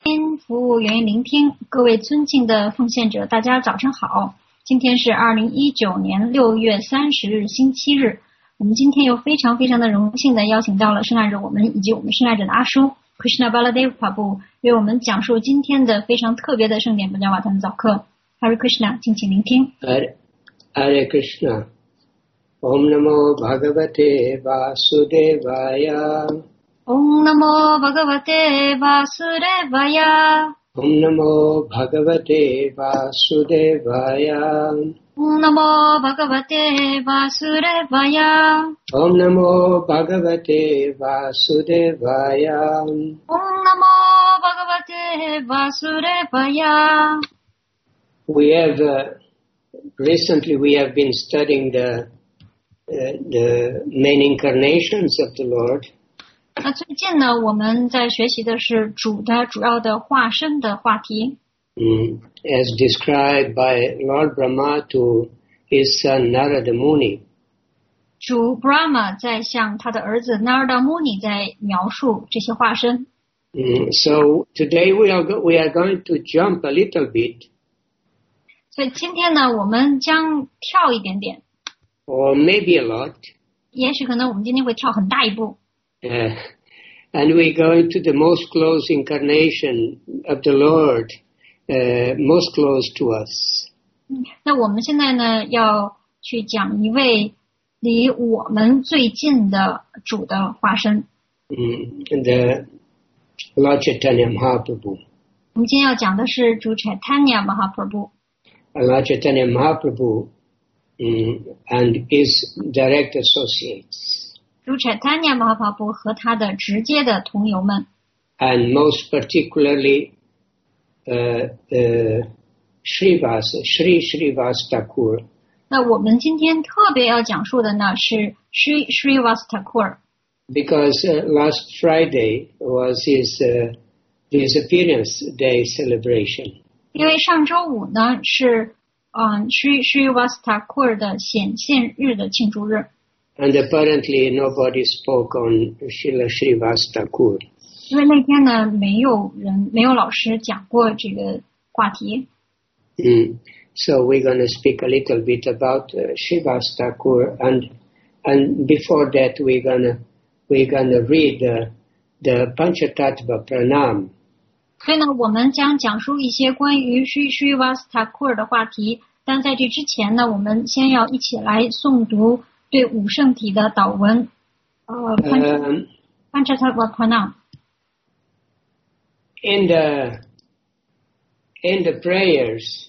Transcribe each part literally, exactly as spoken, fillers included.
服务愿意聆听，各位尊敬的奉献者，大家早晨好。今天是二零一九年六月三十日星期日，我们今天又非常非常的荣幸的邀请到了圣爱者我们以及我们圣爱者的阿叔 Krishna Baladev Prabhu 为我们讲述今天的非常特别的圣典本教瓦坛早课。Hare Krishna， 敬请聆听。 Hare, Hare Krishna. Om Namo Bhagavate Vasudevaya. Om Namo Bhagavate Vasudevaya. Om Namo Bhagavate Vasudevaya. Om Namo Bhagavate Vasudevaya. Om Namo Bhagavate Vasudevaya. Om Namo Bhagavate Vasudevaya. We have uh, recently we have been studying the uh, the main incarnations of the Lord. 那最近呢，我们在学习的是主的主要的化身的话题。 Mm, as described by Lord Brahma to his son Narada Muni. 主 Brahma 在向他的儿子 Narada Muni 在描述这些化身。 Mm, so today we are go- we are going to jump a little bit. 所以今天呢，我们将跳一点点， Or maybe a lot, 也许可能我们今天会跳很大一步。 uh, and we go into the most close incarnation of the Lord, uh, most close to us. 那我们现在呢，要去讲一位离我们最近的主的化身。 Mm, the Lord Chaitanya Mahaprabhu. 我们今天要讲的是主 Chaitanya Mahaprabhu。 Lord Chaitanya Mahaprabhu mm, and his direct associates. 主 Chaitanya Mahaprabhu 和他的直接的同游们。 And most particularly uh, uh, Srivas, Sri Srivas Thakur. 那我们今天特别要讲述的呢是 Sri Srivas Thakur。 Because uh, last Friday was his uh, disappearance day celebration. 因为上周五呢是嗯 Sri Srivas Thakur 的显现日的庆祝日。 And apparently nobody spoke on Srila Srivas Thakur. 因为那天呢没有人没有老师讲过这个话题。 Mm. So we're going to speak a little bit about uh, Srivas Thakur, and and before that we're going to we're going to read uh, the Panchatattva Pranam. 所以呢，我们将讲述一些关于 Sri Srivas Thakur 的话题。但在这之前呢，我们先要一起来诵读对五圣体的祷文。呃 Um, Panchatattva Pranam。 in the in the prayers,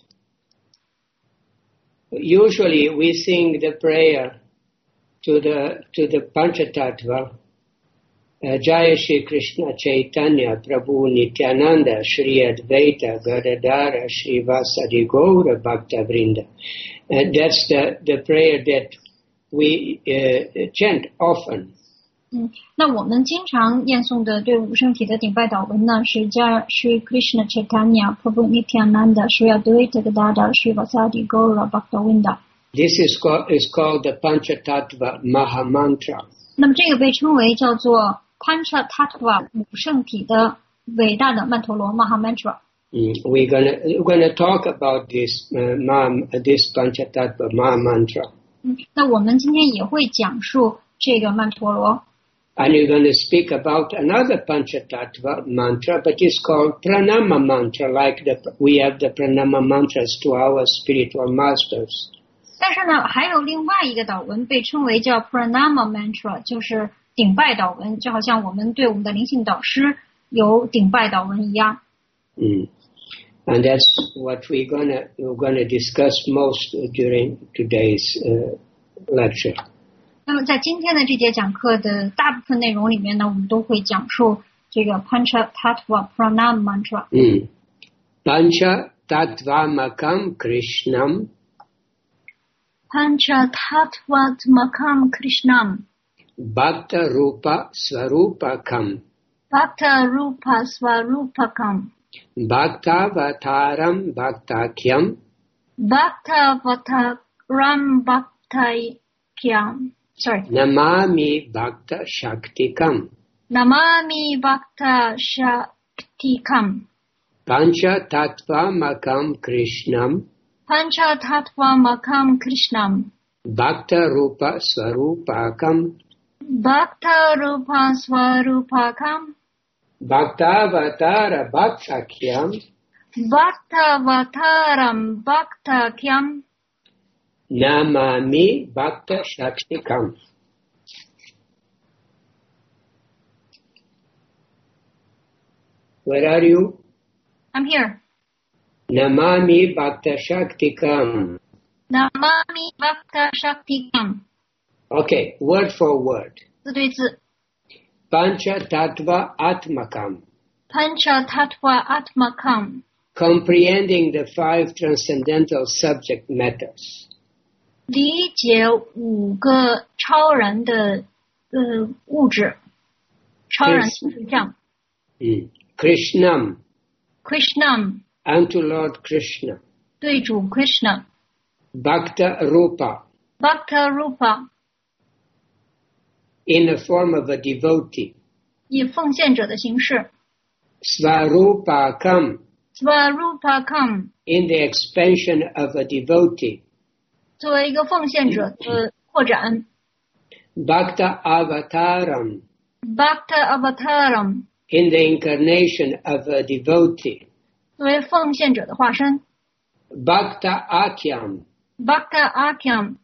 usually we sing the prayer to the to the Panchatattva. Uh, Jaya Shri Krishna Chaitanya Prabhu Nityananda Shri Advaita Gadadara Shri Vasadi Gaura Bhakta Vrinda. And that's the, the prayer that we uh, chant often. 嗯，那我们经常念诵的对五圣体的顶拜祷文呢，是加 Shri Krishna Chaitanya Prabhu Nityananda Shri Advaita Gadadara Shri Vasadi Gaura Bhakta Vrinda。 This is called, is called the Panchatattva Mahamantra. 那么这个被称为叫做 Panchatattva 五圣体的伟大的曼陀罗 Mahamantra。 Mm, we're gonna we're gonna talk about this uh, Maha, this Panchatattva Mahamantra. 嗯，那我们今天也会讲述这个曼陀罗。 And you're going to speak about another Panchatattva mantra, but it's called Pranama mantra, like the, we have the Pranama mantras to our spiritual masters. 但是呢，还有另外一个祷文被称为叫 Pranama Mantra， 就是顶拜祷文，就好像我们对我们的灵性导师有顶拜祷文一样。 Mm. And that's what we're gonna we're gonna discuss most during today's uh, lecture. 那么在今天的这节讲课的大部分内容里面呢，我们都会讲述这个 Panchatattva Pranam Mantra。 Mm. Panchatattvamakam Krishnam Panchatattvamakam Krishnam Bhakta Rupa Swarupakam Bhakta Rupa Swarupakam Bhaktavataram Bhaktakyam Bhaktavataram Bhaktakyam Sorry. Namami Bhakta Shaktikam. Namami Bhakta Shaktikam. Panchatattvamakam Krishnam Panchatattvamakam Krishnam Bhakta Rupa Swarupakam Bhakta Rupa Swarupakam Bhaktavatara Bhaktakyam Bhaktavataram Bhaktakyam Namami Bhakta Shaktikam. Where are you? I'm here. Namami Bhakta Shaktikam. Namami Bhakta Shaktikam. Okay, word for word. 字对字 Pancha Tattva Atmakam. Pancha Tattva Atmakam. Comprehending the five transcendental subject matters. 理解五个超然的呃物质，超然的对象。 Mm. Krishnam. Krishnam. Unto Lord Krishna. 对主 Krishna. Bhakta Rupa. Bhakta Rupa. In the form of a devotee. 以奉献者的形式。 Svarupakam. Svarupakam. In the expansion of a devotee. 作为一个奉献者的扩展。 Bhakta Avataram. Bhakta Avataram. In the incarnation of a devotee. 作为奉献者的化身。 Bhakta Akyam. Bhakta Akyam.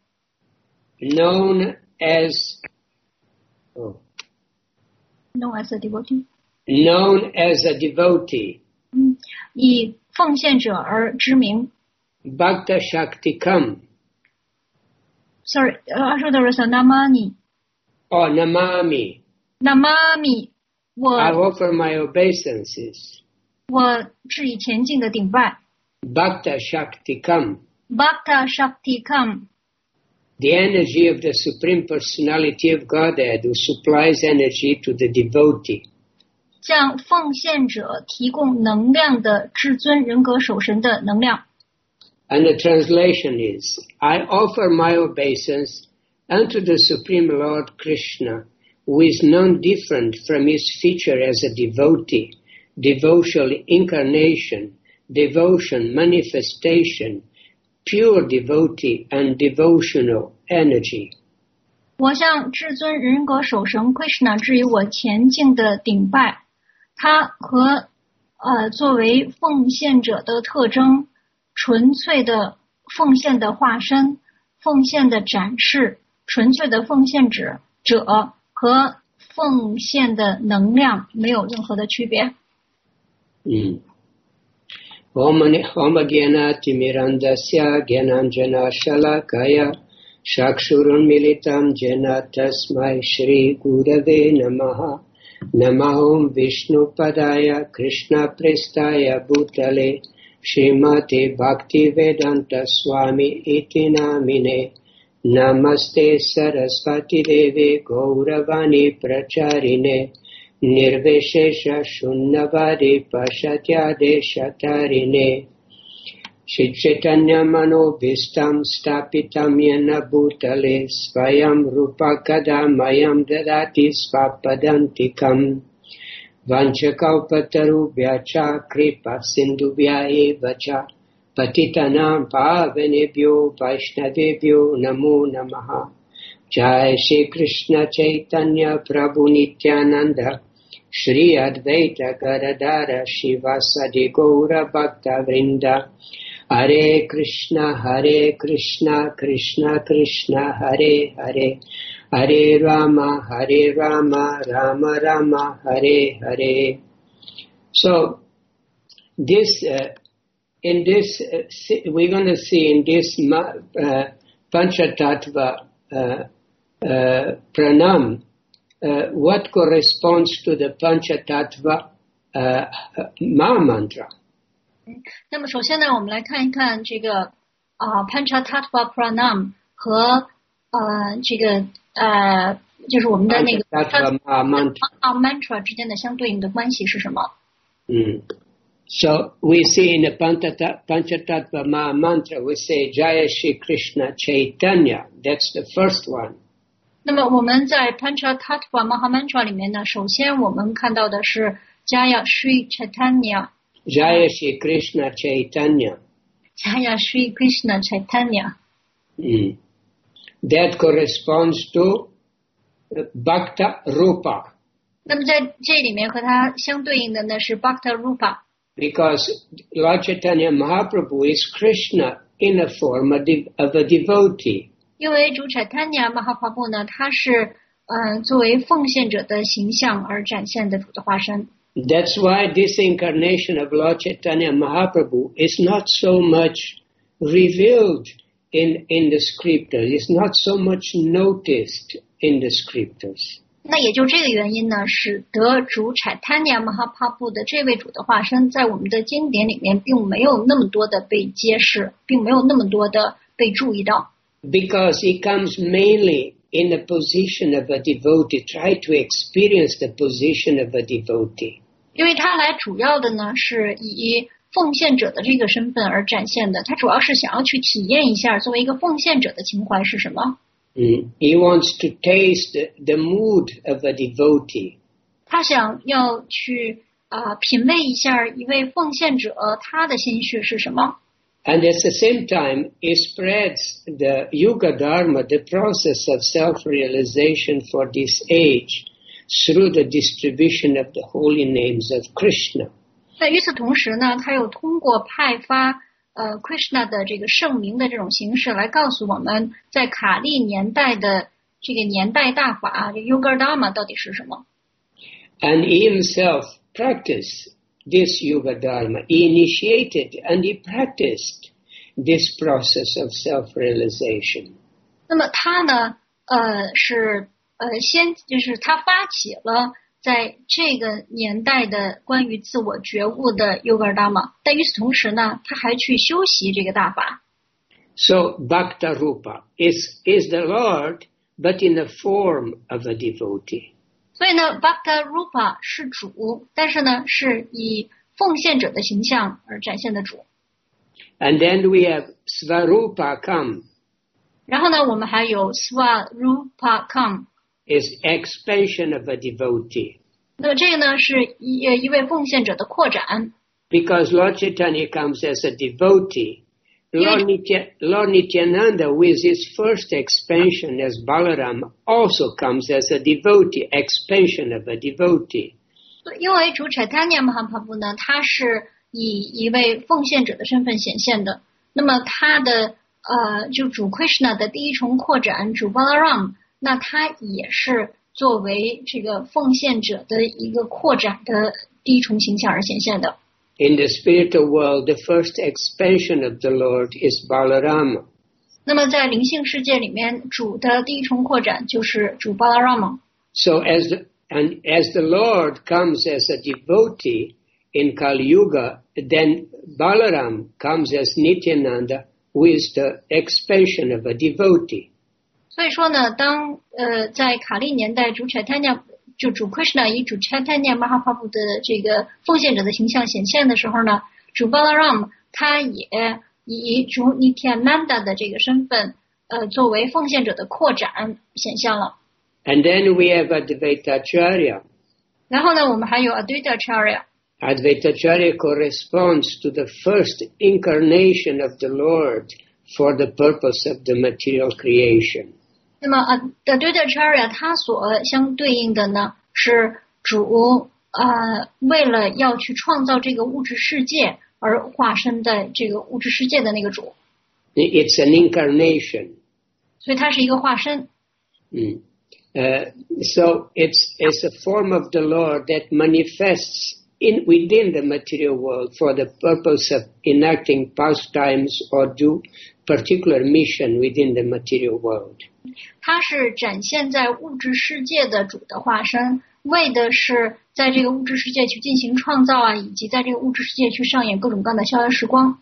Known as oh, known as a devotee. known as a devotee. 嗯，以奉献者而知名。 Bhakta Shaktikam. Sorry, uh, there was a Namani. Oh, Namami. Namami. 我 I offer my obeisances. 我致以前进的顶拜。 Bhakta Shaktikam. Bhakta Shaktikam. The energy of the Supreme Personality of Godhead who supplies energy to the devotee. 向奉献者提供能量的至尊人格守神的能量。 And the translation is, I offer my obeisance unto the Supreme Lord Krishna, who is none different from his feature as a devotee, devotional incarnation, devotion manifestation, pure devotee and devotional energy. 我向至尊人格守神 Krishna 致以我前进的顶拜。他和呃作为奉献者的特征，纯粹的奉献的化身，奉献的展示，纯粹的奉献者者和奉献的能量没有任何的区别。 嗯。Om Gyana Timirandasya Gyananjana Shalakaya Shakshurun Militam Jena Tasmai Shri Gurave Namaha Namahom Vishnu Padaya Krishna Prestaya Bhutale Srimate Bhakti Vedanta Swami Iti Namine Namaste Sarasvati Deve Gauravani Pracharine Nirveshesha Shunnavadi Pashatyadeshatarine Shri Chaitanya Manobhistam Stapitam Yena Bhutale Svayam Rupakadamayam Dadati Svapadantikam Vanchakalpatarubhyacha Kripa Sindhubhya Evacha Patitanam Pavanebhyo Vaishnavebhyo Namo Namaha Jai Shri Krishna Chaitanya Prabhu Nityananda Shri Advaita Garadara Shivasadi Gaura Bhakta Vrinda Hare Krishna Hare Krishna Krishna Krishna Hare Hare Hare Rama Hare Rama Rama Rama Hare Hare. So this uh, in this uh, we're going to see in this uh, Panchatattva uh, uh, pranam uh, what corresponds to the Panchatattva uh, Maha Mantra. 那么首先呢，我们来看一看这个啊 Panchatattva Pranam 和呃这个呃就是我们的那个 Panchatattva Maha Mantra mantra 之间的相对应的关系是什么？ 嗯。So we see in the Panchatattva Maha Mantra, we say Jaya Shri Krishna Chaitanya. That's the first one. 那么我们在 Panchatattva Maha Mantra 里面呢，首先我们看到的是 Jaya Shri Chaitanya. Jaya Shri Krishna Chaitanya. Jaya Shri Krishna Chaitanya. Mm. That corresponds to Bhakta Rupa. 那么在这里面和它相对应的呢是 Bhakta Rupa. Because Lord Chaitanya Mahaprabhu is Krishna in a form of a devotee. 因为主 Chaitanya Mahaprabhu 呢，他是呃作为奉献者的形象而展现的主的化身。 That's why this incarnation of Lord Chaitanya Mahaprabhu is not so much revealed in, in the scriptures. It's not so much noticed in the scriptures. 那也就这个原因呢，使得主 Chaitanya Mahaprabhu 的这位主的化身，在我们的经典里面并没有那么多的被揭示，并没有那么多的被注意到。 Because he comes mainly in the position of a devotee, try to experience the position of a devotee. 因为他来主要的呢是以奉献者的这个身份而展现的，他主要是想要去体验一下作为一个奉献者的情怀是什么。 Mm. He wants to taste the, the mood of a devotee. 他想要去啊、呃、品味一下一位奉献者他的心绪是什么。 And at the same time, it spreads the Yuga Dharma, the process of self-realization for this age, through the distribution of the holy names of Krishna. 那与此同时呢，他又通过派发呃 Krishna 的这个圣名的这种形式来告诉我们，在卡利年代的这个年代大法，这 Yuga Dharma 到底是什么。 And he himself practiced this Yuga Dharma. He initiated and he practiced this process of self-realization. 那么他呢，呃，是呃先就是他发起了在这个年代的关于自我觉悟的 Yuga Dharma， 但与此同时呢，他还去修习这个大法。 So Bhakta Rupa is is the Lord, but in the form of a devotee. 所以呢 ，Bhakta Rupa 是主，但是呢，是以奉献者的形象而展现的主。 And then we have Svarupakam. 然后呢，我们还有 Svarupakam. Is expansion of a devotee. 那么这个呢，是一一位奉献者的扩展。 Because Lord Chaitanya comes as a devotee. Lord, Nitya, Lord Nityananda, with his first expansion as Balaram, also comes as a devotee, expansion of a devotee. 因为主 Chaitanya Mahaprabhu 呢，他是以一位奉献者的身份显现的。那么他的呃，就主 Krishna 的第一重扩展，主 Balaram， 那他也是作为这个奉献者的一个扩展的第一重形象而显现的。 In the spiritual world, the first expansion of the Lord is Balarama. 那么在灵性世界里面，主的第一重扩展就是主 Balarama。 So as the, and as the Lord comes as a devotee in Kali Yuga, then Balaram comes as Nityananda with the expansion of a devotee. 所以说呢，当呃在卡利年代主 Chaitanya 就主 Krishna 以主 Chaitanya Mahaprabhu 的这个奉献者的形象显现的时候呢，主 Balaram 他也以主 Nityananda 的这个身份，呃，作为奉献者的扩展显现了。 And then we have Advaitacharya. 然后呢，我们还有 Advaitacharya. Advaitacharya corresponds to the first incarnation of the Lord for the purpose of the material creation. 那么 Advaitacharya 它所相对应的呢是主呃为了要去创造这个物质世界而化身在这个物质世界的那个主。 It's an incarnation. 所以它是一个化身。 Mm. Uh, so it's it's a form of the Lord that manifests in within the material world for the purpose of enacting pastimes or do particular mission within the material world. 它是展现在物质世界的主的化身，为的是在这个物质世界去进行创造啊，以及在这个物质世界去上演各种各样的逍遥时光。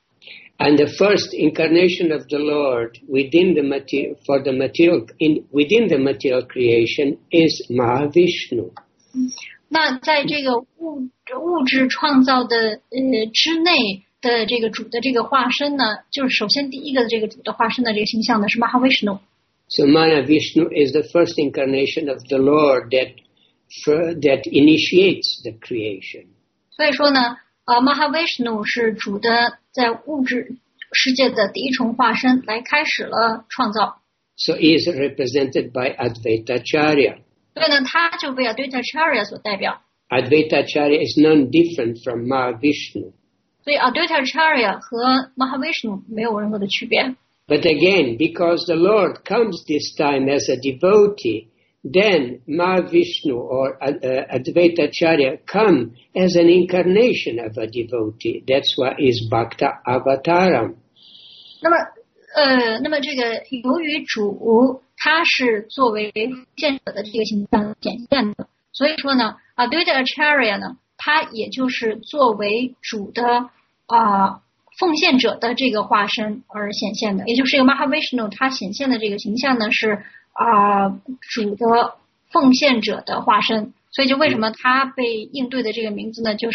And the first incarnation of the Lord within the material for the material in within the material creation is Mahavishnu. 那在这个物物质创造的呃之内的这个主的这个化身呢，就是首先第一个这个主的化身的这个形象呢是 Mahavishnu。 So Mahavishnu is the first incarnation of the Lord that for, that initiates the creation. 所以说呢， 呃 Mahavishnu 是主的在物质世界的第一重化身，来开始了创造。 So he is represented by Advaitacharya. 所以呢，他就被 Advaitacharya 所代表。 Advaitacharya is none different from Mahavishnu. 所以 Advaitacharya 和 Mahavishnu 没有任何的区别。 But again, because the Lord comes this time as a devotee, then Mahavishnu or uh, Advaitacharya come as an incarnation of a devotee. That's why is Bhakta Avataram. 那么，呃，那么这个由于主他是作为见者的这个形象显现的，所以说呢 ，Advaitacharya 呢，他也就是作为主的啊、呃、奉献者的这个化身而显现的，也就是这个 Mahavishnu 他显现的这个形象呢是。啊、呃，主的奉献者的化身，所以就为什么他被应对的这个名字呢？就是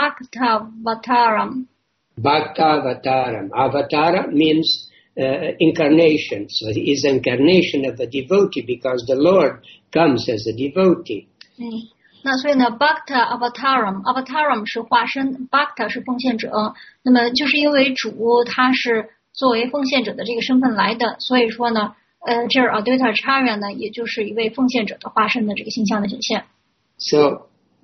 Bhaktavataram。 Bhaktavataram. Avatara means uh, incarnation. So he is incarnation of a devotee because the Lord comes as a devotee. 嗯，那所以呢 ，Bhaktavataram，Avataram 是化身 ，Bhakta 是奉献者。那么就是因为主他是作为奉献者的这个身份来的，所以说呢。呃，这儿 Advaitacharya 呢，也就是一位奉献者的化身的这个形象的显现。 So uh,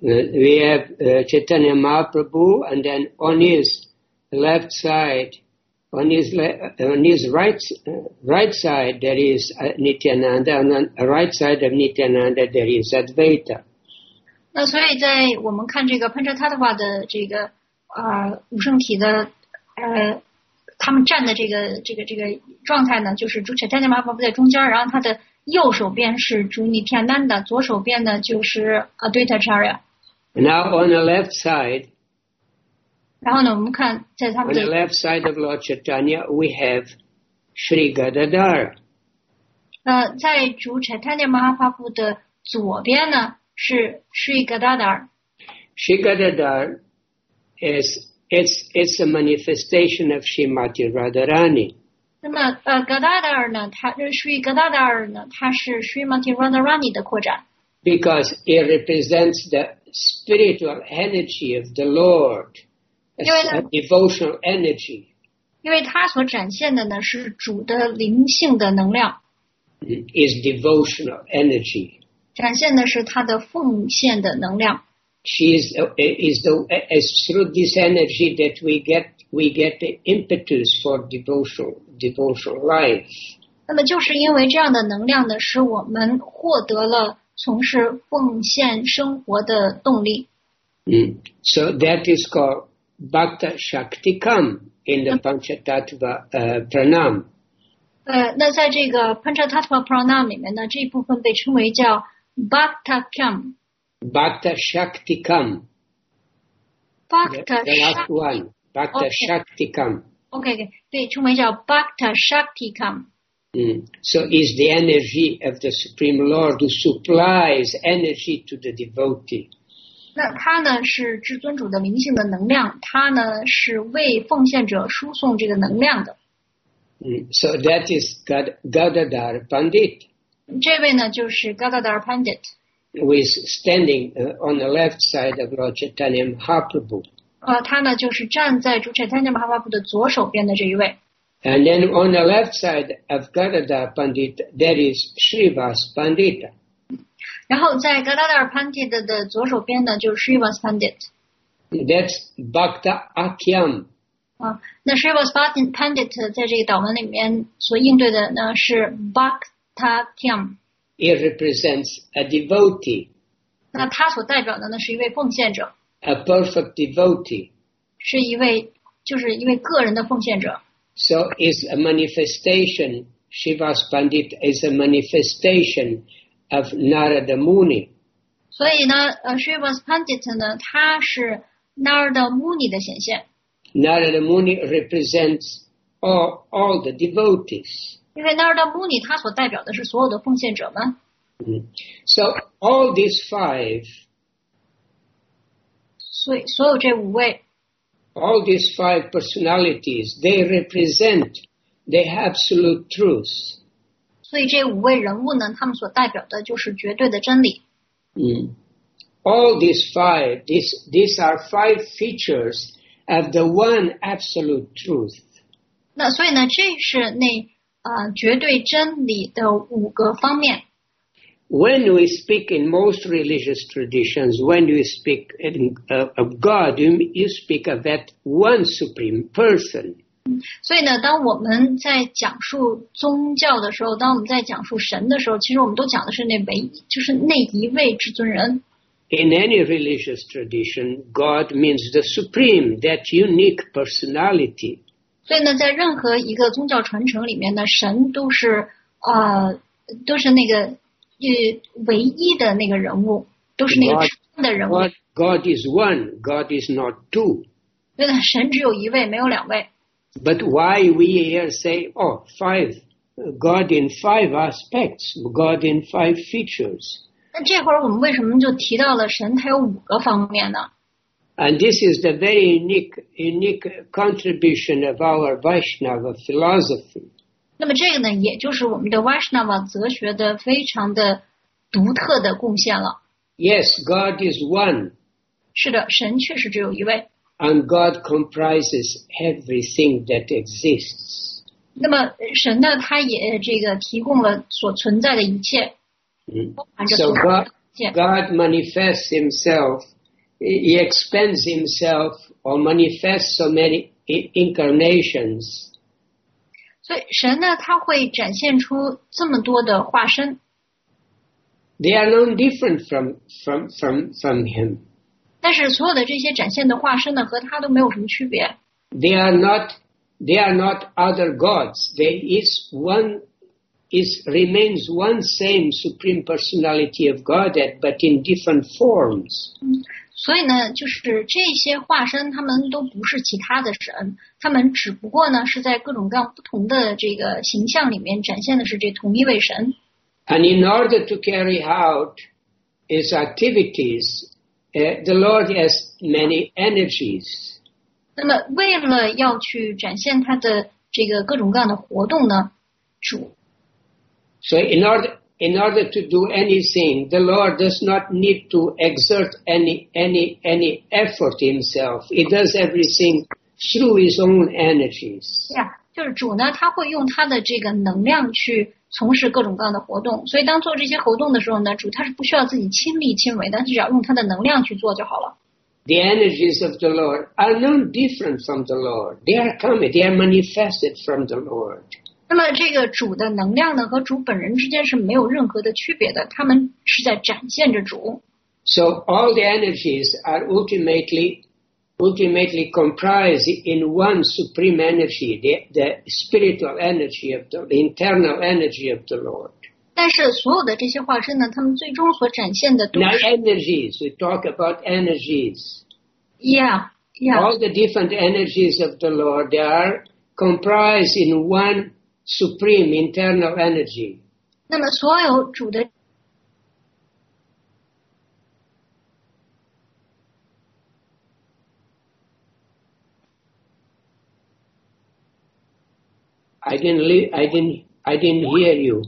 we have uh, Chaitanya Mahaprabhu, and then on his left side, on his le- on his right uh, right side there is uh, Nityananda, and on the right side of Nityananda there is Advaita. 那所以在我们看这个 Panchatattva 的这个呃五圣体的呃。他们站的这个这个这个状态呢，就是主 Chaitanya Mahaprabhu 在中间，然后他的右手边是主 Nityananda， 左手边呢就是 Advaitacharya。 Now on the left side， 然后呢，我们看在他们的 on the left side of Lord Chaitanya we have Sri Gadadhara。 呃，在主 Chaitanya Mahaprabhu 的左边呢是 Sri Gadadhar。Sri Gadadhar is It's it's a manifestation of Srimati Radharani. 那么呃 Gadadhar 呢，它这 Sri Gadadhar 呢，它是 Srimati Radharani 的扩展。 Because it represents the spiritual energy of the Lord, a, a devotional energy. 因为它所展现的呢是主的灵性的能量。 Is devotional energy. 展现的是他的奉献的能量。 She is, uh, is the, is through this energy that we get, we get the impetus for devotional, devotional life. 那么就是因为这样的能量呢，使我们获得了从事奉献生活的动力。 Mm. So that is called Bhakta Shaktikam in the Panchatattva uh, Pranam. 呃，那在这个 Panchatattva Pranam 里面呢，这一部分被称为叫 Bhaktakam。Bhakta Shaktikam. Bhakta the, the last one. Bhakta okay. Shaktikam. OK OK， 被称为叫 Bhakta Shaktikam。 Mm. So is the energy of the Supreme Lord who supplies energy to the devotee. 那它呢是至尊主的灵性的能量，它呢是为奉献者输送这个能量的。 Mm. So that is Gadadhar Pandit. 这位呢就是 Gadadhar Pandit。Who is standing uh, on the left side of Lord Chaitanya Mahaprabhu. 呃，他呢就是站在主 Chaitanya Mahaprabhu 的左手边的这一位。 And then on the left side of Gadadhar Pandit, there is Srivas Pandita. 然后在 Gadadhar Pandit 的左手边呢，就是 Srivas Pandit。 That's Bhakta Akyam. 啊，那 Srivas Pandit 在这个祷文里面所应对的呢是 Bhakta Akyam。It represents a devotee. 那他所代表的呢是一位奉献者。 A perfect devotee. 是一位，就是一位个人的奉献者。 So is a manifestation. Srivas Pandit is a manifestation of Narada Muni. 所以呢，呃 ，Srivas Pandit 呢，他是 Narada Muni 的显现。 Narada Muni represents all all the devotees. 因为 Narada Muni 他所代表的是所有的奉献者们。 Mm. So all these five. 所以所有这五位。 All these five personalities, they represent the absolute truth. 所以这五位人物呢，他们所代表的就是绝对的真理。 Mm. All these five, these, these are five features of the one absolute truth. 那所以呢，这是那呃绝对真理的五个方面。 When we speak in most religious traditions, when we speak in, uh, of God, you, you speak of that one supreme person. 所以呢，当我们在讲述宗教的时候，当我们在讲述神的时候，其实我们都讲的是那唯一，就是那一位至尊人。 In any religious tradition, God means the supreme, that unique personality. 所以呢，在任何一个宗教传承里面呢，神都是呃都是那个呃唯一的那个人物，都是那个至尊的人物。 God, God is one. God is not two. 所以呢，神只有一位，没有两位。 But why we here say, oh, five, God in five aspects, God in five features. 那这会儿我们为什么就提到了神它有五个方面呢？ And this is the very unique, unique contribution of our Vaishnava philosophy. 那么这个呢，也就是我们的 Vaishnava 哲学的非常的独特的贡献了。 Yes, God is one. 是的，神确实只有一位。 And God comprises everything that exists. 那么神呢，他也这个提供了所存在的一切。 So God, God manifests himself, he expands himself or manifests so many incarnations. 所以神呢，他会展现出这么多的化身。 They are not different from, from, from, from him. 但是所有的这些展现的化身呢，和他都没有什么区别。 They are not, they are not other gods. There is one, is remains one same supreme personality of Godhead, but in different forms. 嗯，所以呢，就是这些化身，他们都不是其他的神，他们只不过呢是在各种各样不同的这个形象里面展现的是这同一位神。 And in order to carry out his activities, Uh, the Lord has many energies. 那么，为了要去展现他的这个各种各样的活动呢，主。 So, in order in order to do anything, the Lord does not need to exert any any any effort himself. He does everything through his own energies. 呀，就是主呢，他会用他的这个能量去从事各种各样的活动，所以当做这些活动的时候呢，主他是不需要自己亲力亲为，但是只要用他的能量去做就好了。 The energies of the Lord are not different from the Lord. They are coming, they are manifested from the Lord. 那么这个主的能量呢，和主本人之间是没有任何的区别的，他们是在展现着主。 So all the energies are ultimately ultimately comprised in one supreme energy, the, the spiritual energy of the, the internal energy of the Lord. 但是所有的这些化身呢，他们最终所展现的都是 Now energies, we talk about energies. Yeah, yeah. All the different energies of the Lord, they are comprised in one supreme internal energy. 那么所有主的 I didn't, li- I didn't, I didn't hear you.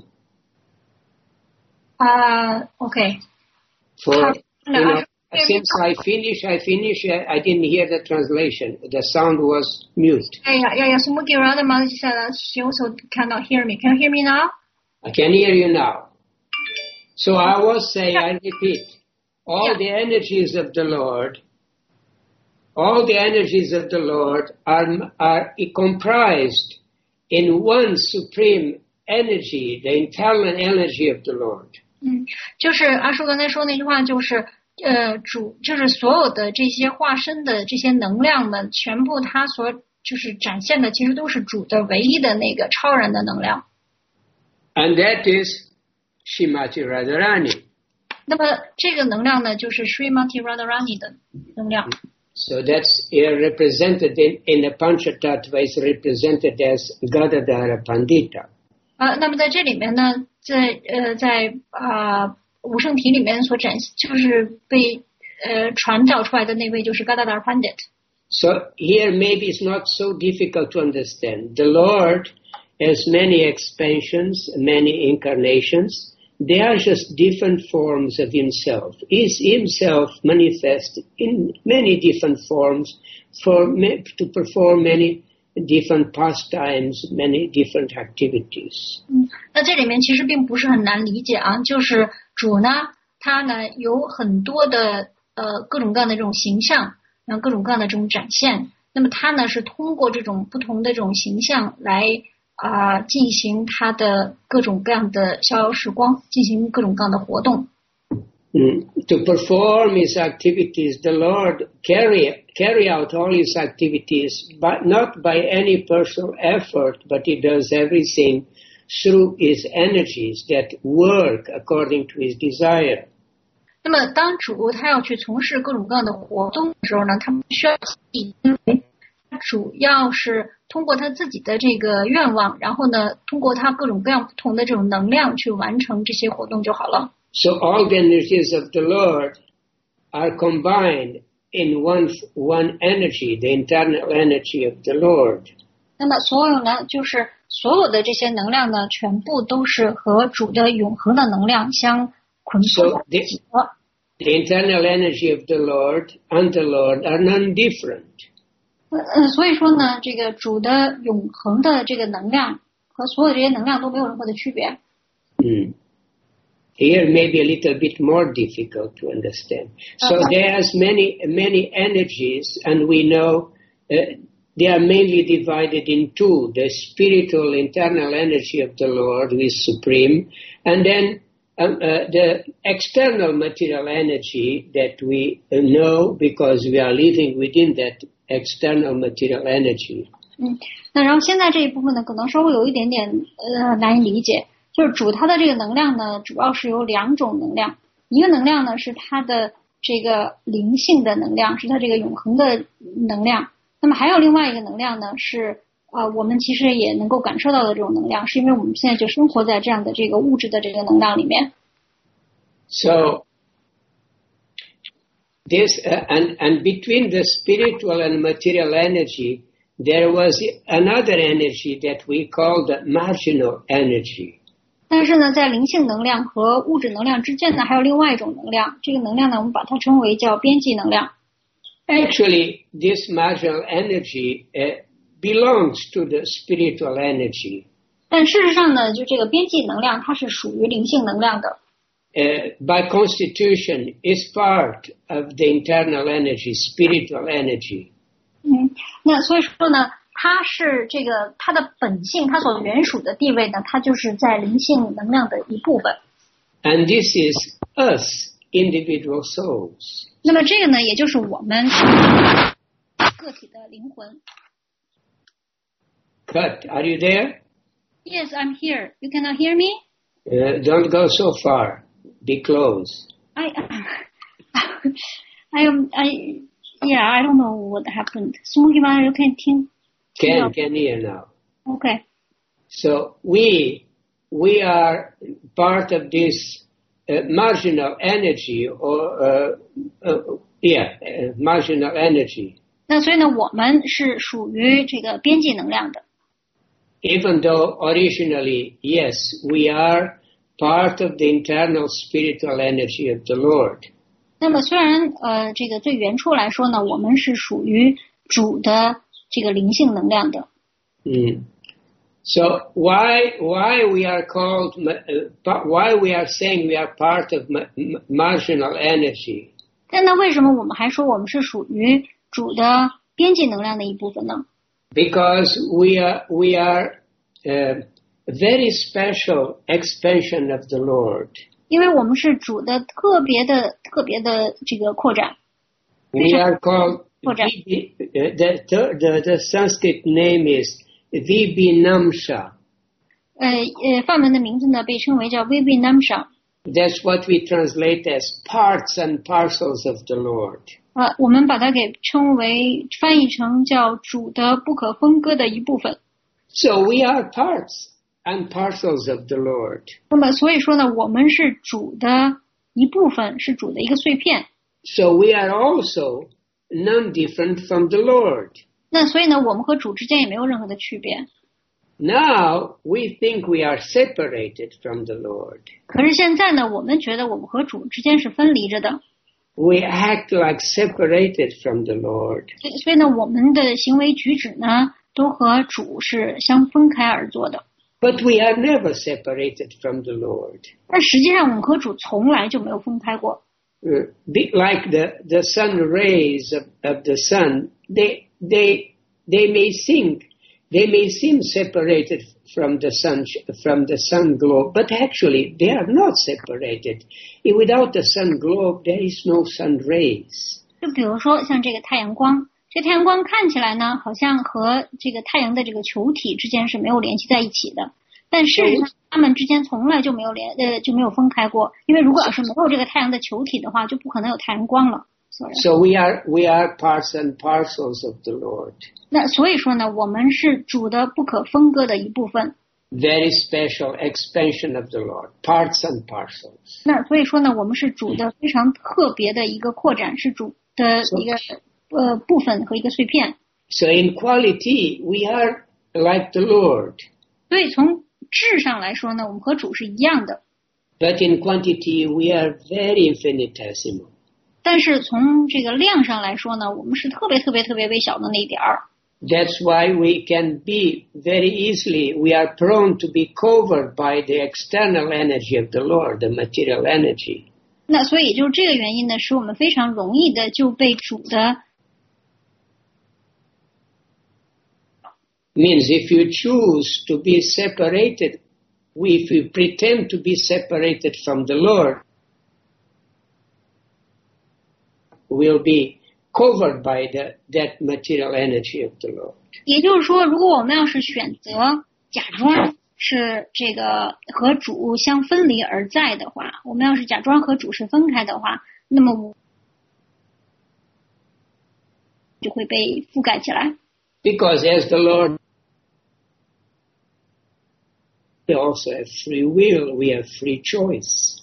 Uh, okay. For, Uh, you know, since I finished, I finished, I didn't hear the translation. The sound was mute. Yeah, yeah, yeah. Så mycket rörande man said she also cannot hear me. Can you hear me now? I can hear you now. So I was saying, I repeat, all Yeah. the energies of the Lord, all the energies of the Lord are, are comprised in one supreme energy, the internal energy of the Lord. 嗯，就是阿叔刚才说那句话，就是呃，主就是所有的这些化身的这些能量们，全部它所就是展现的，其实都是主的唯一的那个超然的能量。 And that is Srimati Radharani. 那么这个能量呢，就是 Srimati Radharani 的能量。 So that's here represented in, in the Panchatattva is represented as Gadadhara Pandita. 啊，那么在这里面呢，在呃在啊五圣体里面所展就是被呃传导出来的那位就是 Gadadhar Pandit。 So here maybe it's not so difficult to understand. The Lord has many expansions, many incarnations, they are just different forms of himself. Is himself manifest in many different forms for to perform many different pastimes, many different activities. 嗯，那这里面其实并不是很难理解啊，就是主呢，他呢有很多的呃各种各样的这种形象，然后各种各样的这种展现。那么他呢是通过这种不同的这种形象来啊、呃、进行他的各种各样的逍遥时光，进行各种各样的活动。 Mm. To perform his activities, the Lord carry carry out all his activities, but not by any personal effort, but he does everything through his energies that work according to his desire. 那么当主他要去从事各种各样的活动的时候呢，他们需要因为主要是通过他自己的这个愿望，然后呢通过他各种各样不同的这种能量去完成这些活动就好了。 So all the energies of the Lord are combined in one one energy, the internal energy of the Lord. 那么所有呢，就是所有的这些能量呢，全部都是和主的永恒的能量相捆绑在一起的。 So the, the internal energy of the Lord and the Lord are non-different. 呃，所以说呢，这个主的永恒的这个能量和所有这些能量都没有任何的区别。 Mm. Here may be a little bit more difficult to understand. So uh-huh. There's many, many energies, and we know uh, they are mainly divided in two. The spiritual internal energy of the Lord, who is supreme, and then um, uh, the external material energy that we uh, know because we are living within that external material energy. 嗯，那然后现在这一部分呢，可能稍微有一点点呃难以理解。就是主它的这个能量呢，主要是有两种能量，一个能量呢是它的这个灵性的能量，是它这个永恒的能量。那么还有另外一个能量呢，是呃我们其实也能够感受到的这种能量，是因为我们现在就生活在这样的这个物质的这个能量里面。 So this uh, and and between the spiritual and material energy, there was another energy that we call the marginal energy. 但是呢，在灵性能量和物质能量之间呢，还有另外一种能量。这个能量呢，我们把它称为叫边际能量。 Actually, this marginal energy uh, belongs to the spiritual energy. 但事实上呢，就这个边际能量，它是属于灵性能量的。 Uh, by constitution, is part of the internal energy, spiritual energy. 嗯，那所以说呢。它是这个它的本性，它所原属的地位呢，它就是在灵性能量的一部分。 And this is us, individual souls. 那么这个呢，也就是我们个体的灵魂。 But are you there? Yes, I'm here. You cannot hear me? Uh, don't go so far. Be close. I, I am, I, yeah, I don't know what happened. Smokey you can 听。 Can can hear now. Okay. So we we are part of this uh, marginal energy, or uh, uh, yeah, uh, marginal energy. 那所以呢，我们是属于这个边际能量的。 Even though originally, yes, we are part of the internal spiritual energy of the Lord. 那么虽然呃，这个最原初来说呢，我们是属于主的。这个灵性能量的。 Mm. So why why we are called uh, why we are saying we are part of ma marginal energy? 但那为什么我们还说我们是属于主的边际能量的一部分呢？ Because we are we are uh, a very special expansion of the Lord. 因为我们是主的特别的特别的这个扩展。 We are called Vibi, uh, the, the, the Sanskrit name is Vibhinamsha. 呃呃，梵文的名字呢被称为叫 Vibhinamsha. That's what we translate as parts and parcels of the Lord. 呃，我们把它给称为翻译成叫主的不可分割的一部分。 So we are parts and parcels of the Lord. 那么所以说呢，我们是主的一部分，是主的一个碎片。 So we are also none different from the Lord. 那所以呢，我们和主之间也没有任何的区别。 now we think we are separated from the Lord. 可是现在呢，我们觉得我们和主之间是分离着的。 We act like separated from the Lord. 所以呢，我们的行为举止呢，都和主是相分开而做的。 But we are never separated from the Lord. 但实际上，我们和主从来就没有分开过。 Uh, like the, the sun rays of, of the sun, they, they, they may seem, they may seem separated from the sun, from the sun globe, but actually they are not separated. Without the sun globe, there is no sun rays. 就比如说像这个太阳光，这太阳光看起来呢，好像和这个太阳的这个球体之间是没有联系在一起的。但事实上，它们之间从来就没有联呃就没有分开过，因为如果要是没有这个太阳的球体的话，就不可能有太阳光了。 So we are we are parts and parcels of the Lord. 那所以说呢，我们是主的不可分割的一部分。 Very special expansion of the Lord, parts and parcels. 那所以说呢，我们是主的非常特别的一个扩展，是主的一个呃部分和一个碎片。 So in quality, we are like the Lord. 所以从质上来说呢，我们和主是一样的。 But in quantity, we are very infinitesimal. 但是从这个量上来说呢，我们是特别特别特别微小的那一点儿。 That's why we can be very easily, we are prone to be covered by the external energy of the Lord, the material energy. 那所以就是这个原因呢，使我们非常容易的就被主的 means if you choose to be separated, if you pretend to be separated from the Lord, will be covered by the, that material energy of the Lord. 也就是说，如果我们要是选择假装是这个和主相分离而在的话，我们要是假装和主是分开的话，那么我就会被覆盖起来。 Because as the Lord, we also have free will, we have free choice.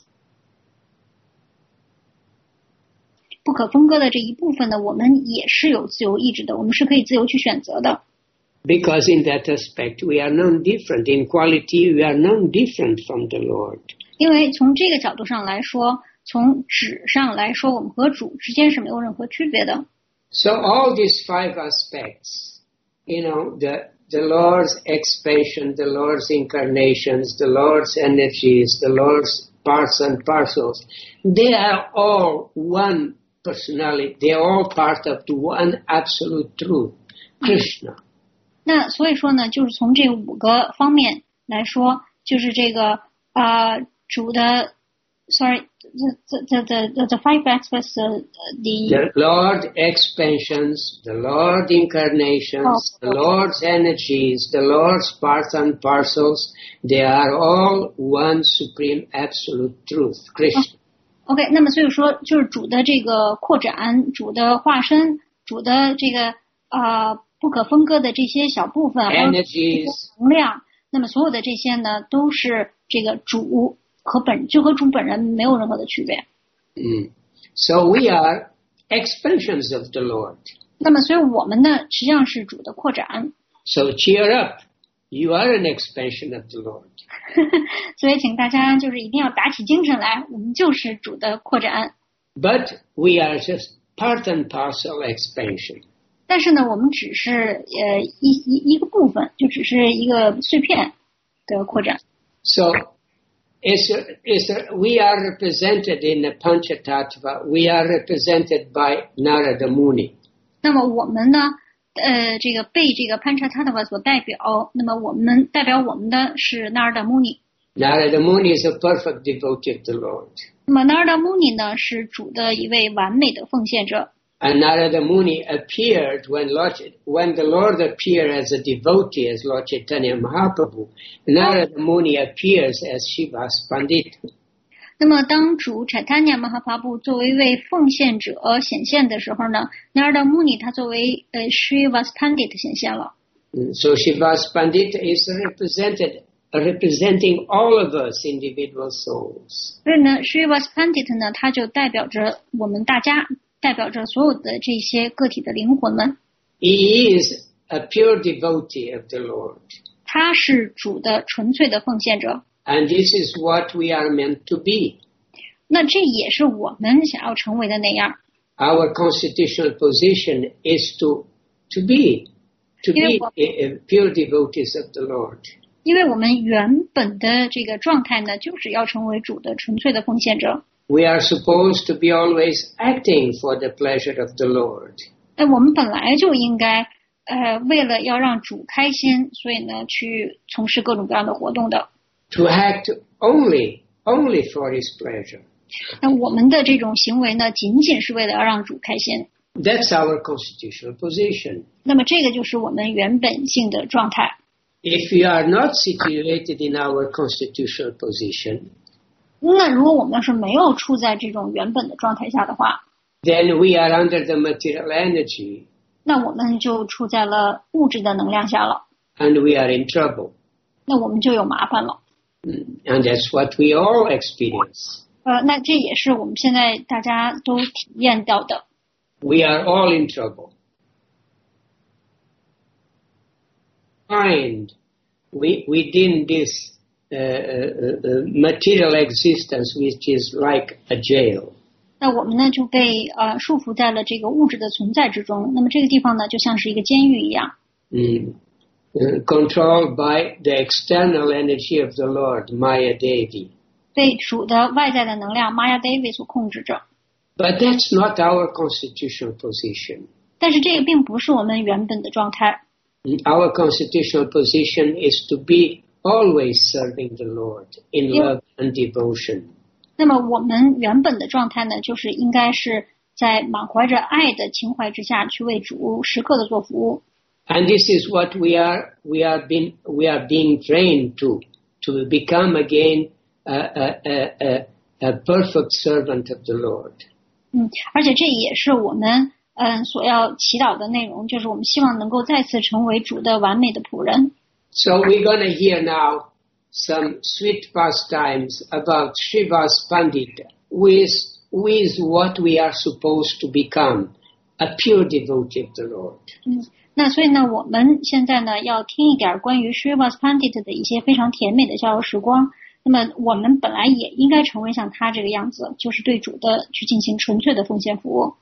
不可分割的这一部分呢，我们也是有自由意志的，我们是可以自由去选择的。 Because in that aspect, we are none different. In quality, we are none different from the Lord. 因为从这个角度上来说，从质上来说，我们和主之间是没有任何区别的。 So all these five aspects, you know, the the Lord's expansion, the Lord's incarnations, the Lord's energies, the Lord's parts and parcels, they are all one personality. They are all part of the one absolute truth, Krishna. 那所以说呢，就是从这五个方面来说，就是这个啊、呃、主的 ，sorry, the the the the, the five aspects, uh, the the Lord expansions, the Lord incarnations, oh, the Lord's energies, the Lord's parts and parcels, they are all one supreme absolute truth, Krishna. OK， 那么所以说就是主的这个扩展，主的化身，主的这个啊。呃不可分割的这些小部分，还有这些能量，那么所有的这些呢，都是这个主和本就和主本人没有任何的区别。 嗯 ，So we are expansions of the Lord. 那么，所以我们呢，实际上是主的扩展。 So cheer up, you are an expansion of the Lord. 所以，请大家就是一定要打起精神来，我们就是主的扩展。 But we are just part and parcel expansion. 但是呢，我们只是呃一一一个部分，就只是一个碎片的扩展。 So, is is we are represented in the Panchatattva. We are represented by Narada Muni. 那么我们呢，呃，这个被这个 Panchatattva 所代表。那么我们代表我们的是 Narada Muni。 Narada Muni is a perfect devotee of the Lord. 那么 Narada Muni 呢，是主的一位完美的奉献者。 And Narada Muni appeared when Lord, when the Lord appeared as a devotee, as Lord Chaitanya Mahaprabhu. Narada Muni appears as Shiva's Pandit. 那么，当主 Chaitanya Mahaprabhu 作为一位奉献者显现的时候呢 ，Narada Muni 他作为呃 Shiva's Pandit 显现了。 So Shiva's Pandit is represented, representing all of us individual souls. 所以呢 ，Shiva's Pandit 呢，他就代表着我们大家。代表着所有的这些个体的灵魂们。 He is a pure devotee of the Lord. 他是主的纯粹的奉献者。 And this is what we are meant to be. 那这也是我们想要成为的那样。 Our constitutional position is to to be to be a, a pure devotees of the Lord. 因为我们原本的这个状态呢，就是要成为主的纯粹的奉献者。 We are supposed to be always acting for the pleasure of the Lord. 哎，我们本来就应该呃，为了要让主开心，所以呢，去从事各种各样的活动的。 To act only only for His pleasure. 那我们的这种行为呢，仅仅是为了要让主开心。 That's our constitutional position. 那么这个就是我们原本性的状态。 If we are not situated in our constitutional position, 那如果我们要是没有处在这种原本的状态下的话， then we are under the material energy. 那我们就处在了物质的能量下了。 And we are in trouble. 那我们就有麻烦了。 And that's what we all experience. 呃，那这也是我们现在大家都体验到的。 We are all in trouble. Find we within this uh, uh, material existence, which is like a jail. 那我们呢就被呃束缚在了这个物质的存在之中。那么这个地方呢，就像是一个监狱一样。 Mm. Uh, controlled by the external energy of the Lord, Maya Devi. 被主的外在的能量 Maya Devi 所控制着。 But that's not our constitutional position. 但是这个并不是我们原本的状态。 Our constitutional position is to be always serving the Lord in love and devotion. 那么我们原本的状态呢，就是应该是在满怀着爱的情怀之下去为主时刻的做服务。 And this is what we are we are being we are being trained to to become again a, a, a, a perfect servant of the Lord. 嗯，而且这也是我们嗯所要祈祷的内容，就是我们希望能够再次成为主的完美的仆人。 So we're going to hear now some sweet pastimes about Srivas Pandit, with with what we are supposed to become, a pure devotee of the Lord. 嗯。那所以呢，我们现在呢要听一点关于 Srivas Pandit 的一些非常甜美的逍遥时光。那么我们本来也应该成为像他这个样子，就是对主的去进行纯粹的奉献服务。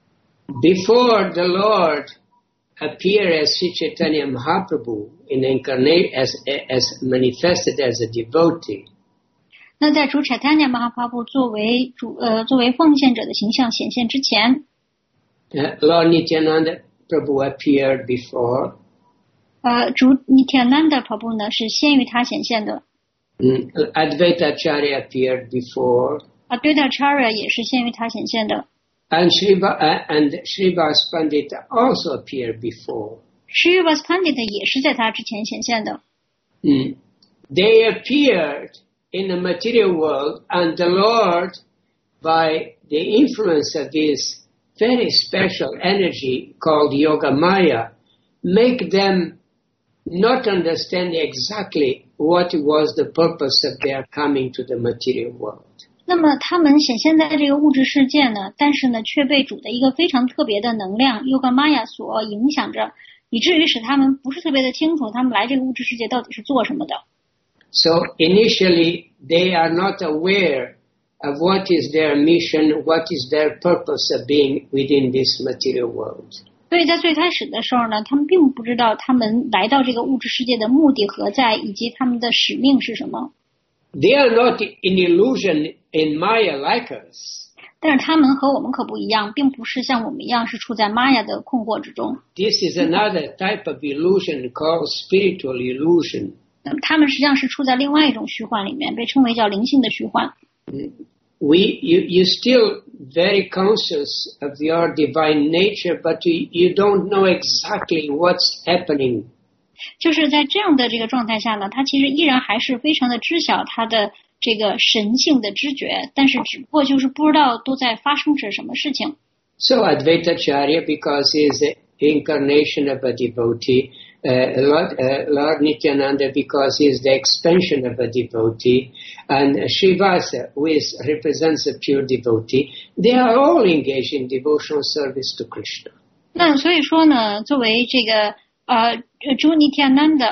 Before the Lord appeared as Sri Chaitanya Mahaprabhu in incarnate as as manifested as a devotee. 那在主 Chaitanya Mahaprabhu 作为主呃作为奉献者的形象显现之前， uh, Lord Nityananda Prabhu appeared before. 呃，主 Nityananda Prabhu 呢是先于他显现的。 Mm. Advaita Acharya appeared before. Advaita Acharya 也是先于他显现的。 And Sriva, uh, and Srivas Pandit also appeared before. Srivas Pandit 也是在他之前显现的。 Mm. They appeared in the material world, and the Lord, by the influence of this very special energy called Yoga Maya, make them not understand exactly what was the purpose of their coming to the material world. 那么他们显现在这个物质世界呢，但是呢却被主的一个非常特别的能量 Yoga Maya 所影响着，以至于使他们不是特别的清楚他们来这个物质世界到底是做什么的。 So initially they are not aware of what is their mission, what is their purpose of being within this material world. 所以在最开始的时候呢，他们并不知道他们来到这个物质世界的目的何在，以及他们的使命是什么。 They are not in illusion in Maya like us. 但是他们和我们可不一样，并不是像我们一样是处在玛雅的困惑之中。 This is another type of illusion called spiritual illusion. 那么他们实际上是处在另外一种虚幻里面，被称为叫灵性的虚幻。 We, you, you still very conscious of your divine nature, but you, you don't know exactly what's happening. 就是在这样的这个状态下呢，他其实依然还是非常的知晓他的这个神性的知觉，但是只不过就是不知道都在发生着什么事情。 So Advaita Acharya, because he is an incarnation of a devotee, uh, Lord, uh, Lord Nityananda, because he is the expansion of a devotee, and Srivasa, who is, represents a pure devotee, they are all engaged in devotional service to Krishna. 那所以说呢，作为这个呃主 Nityananda，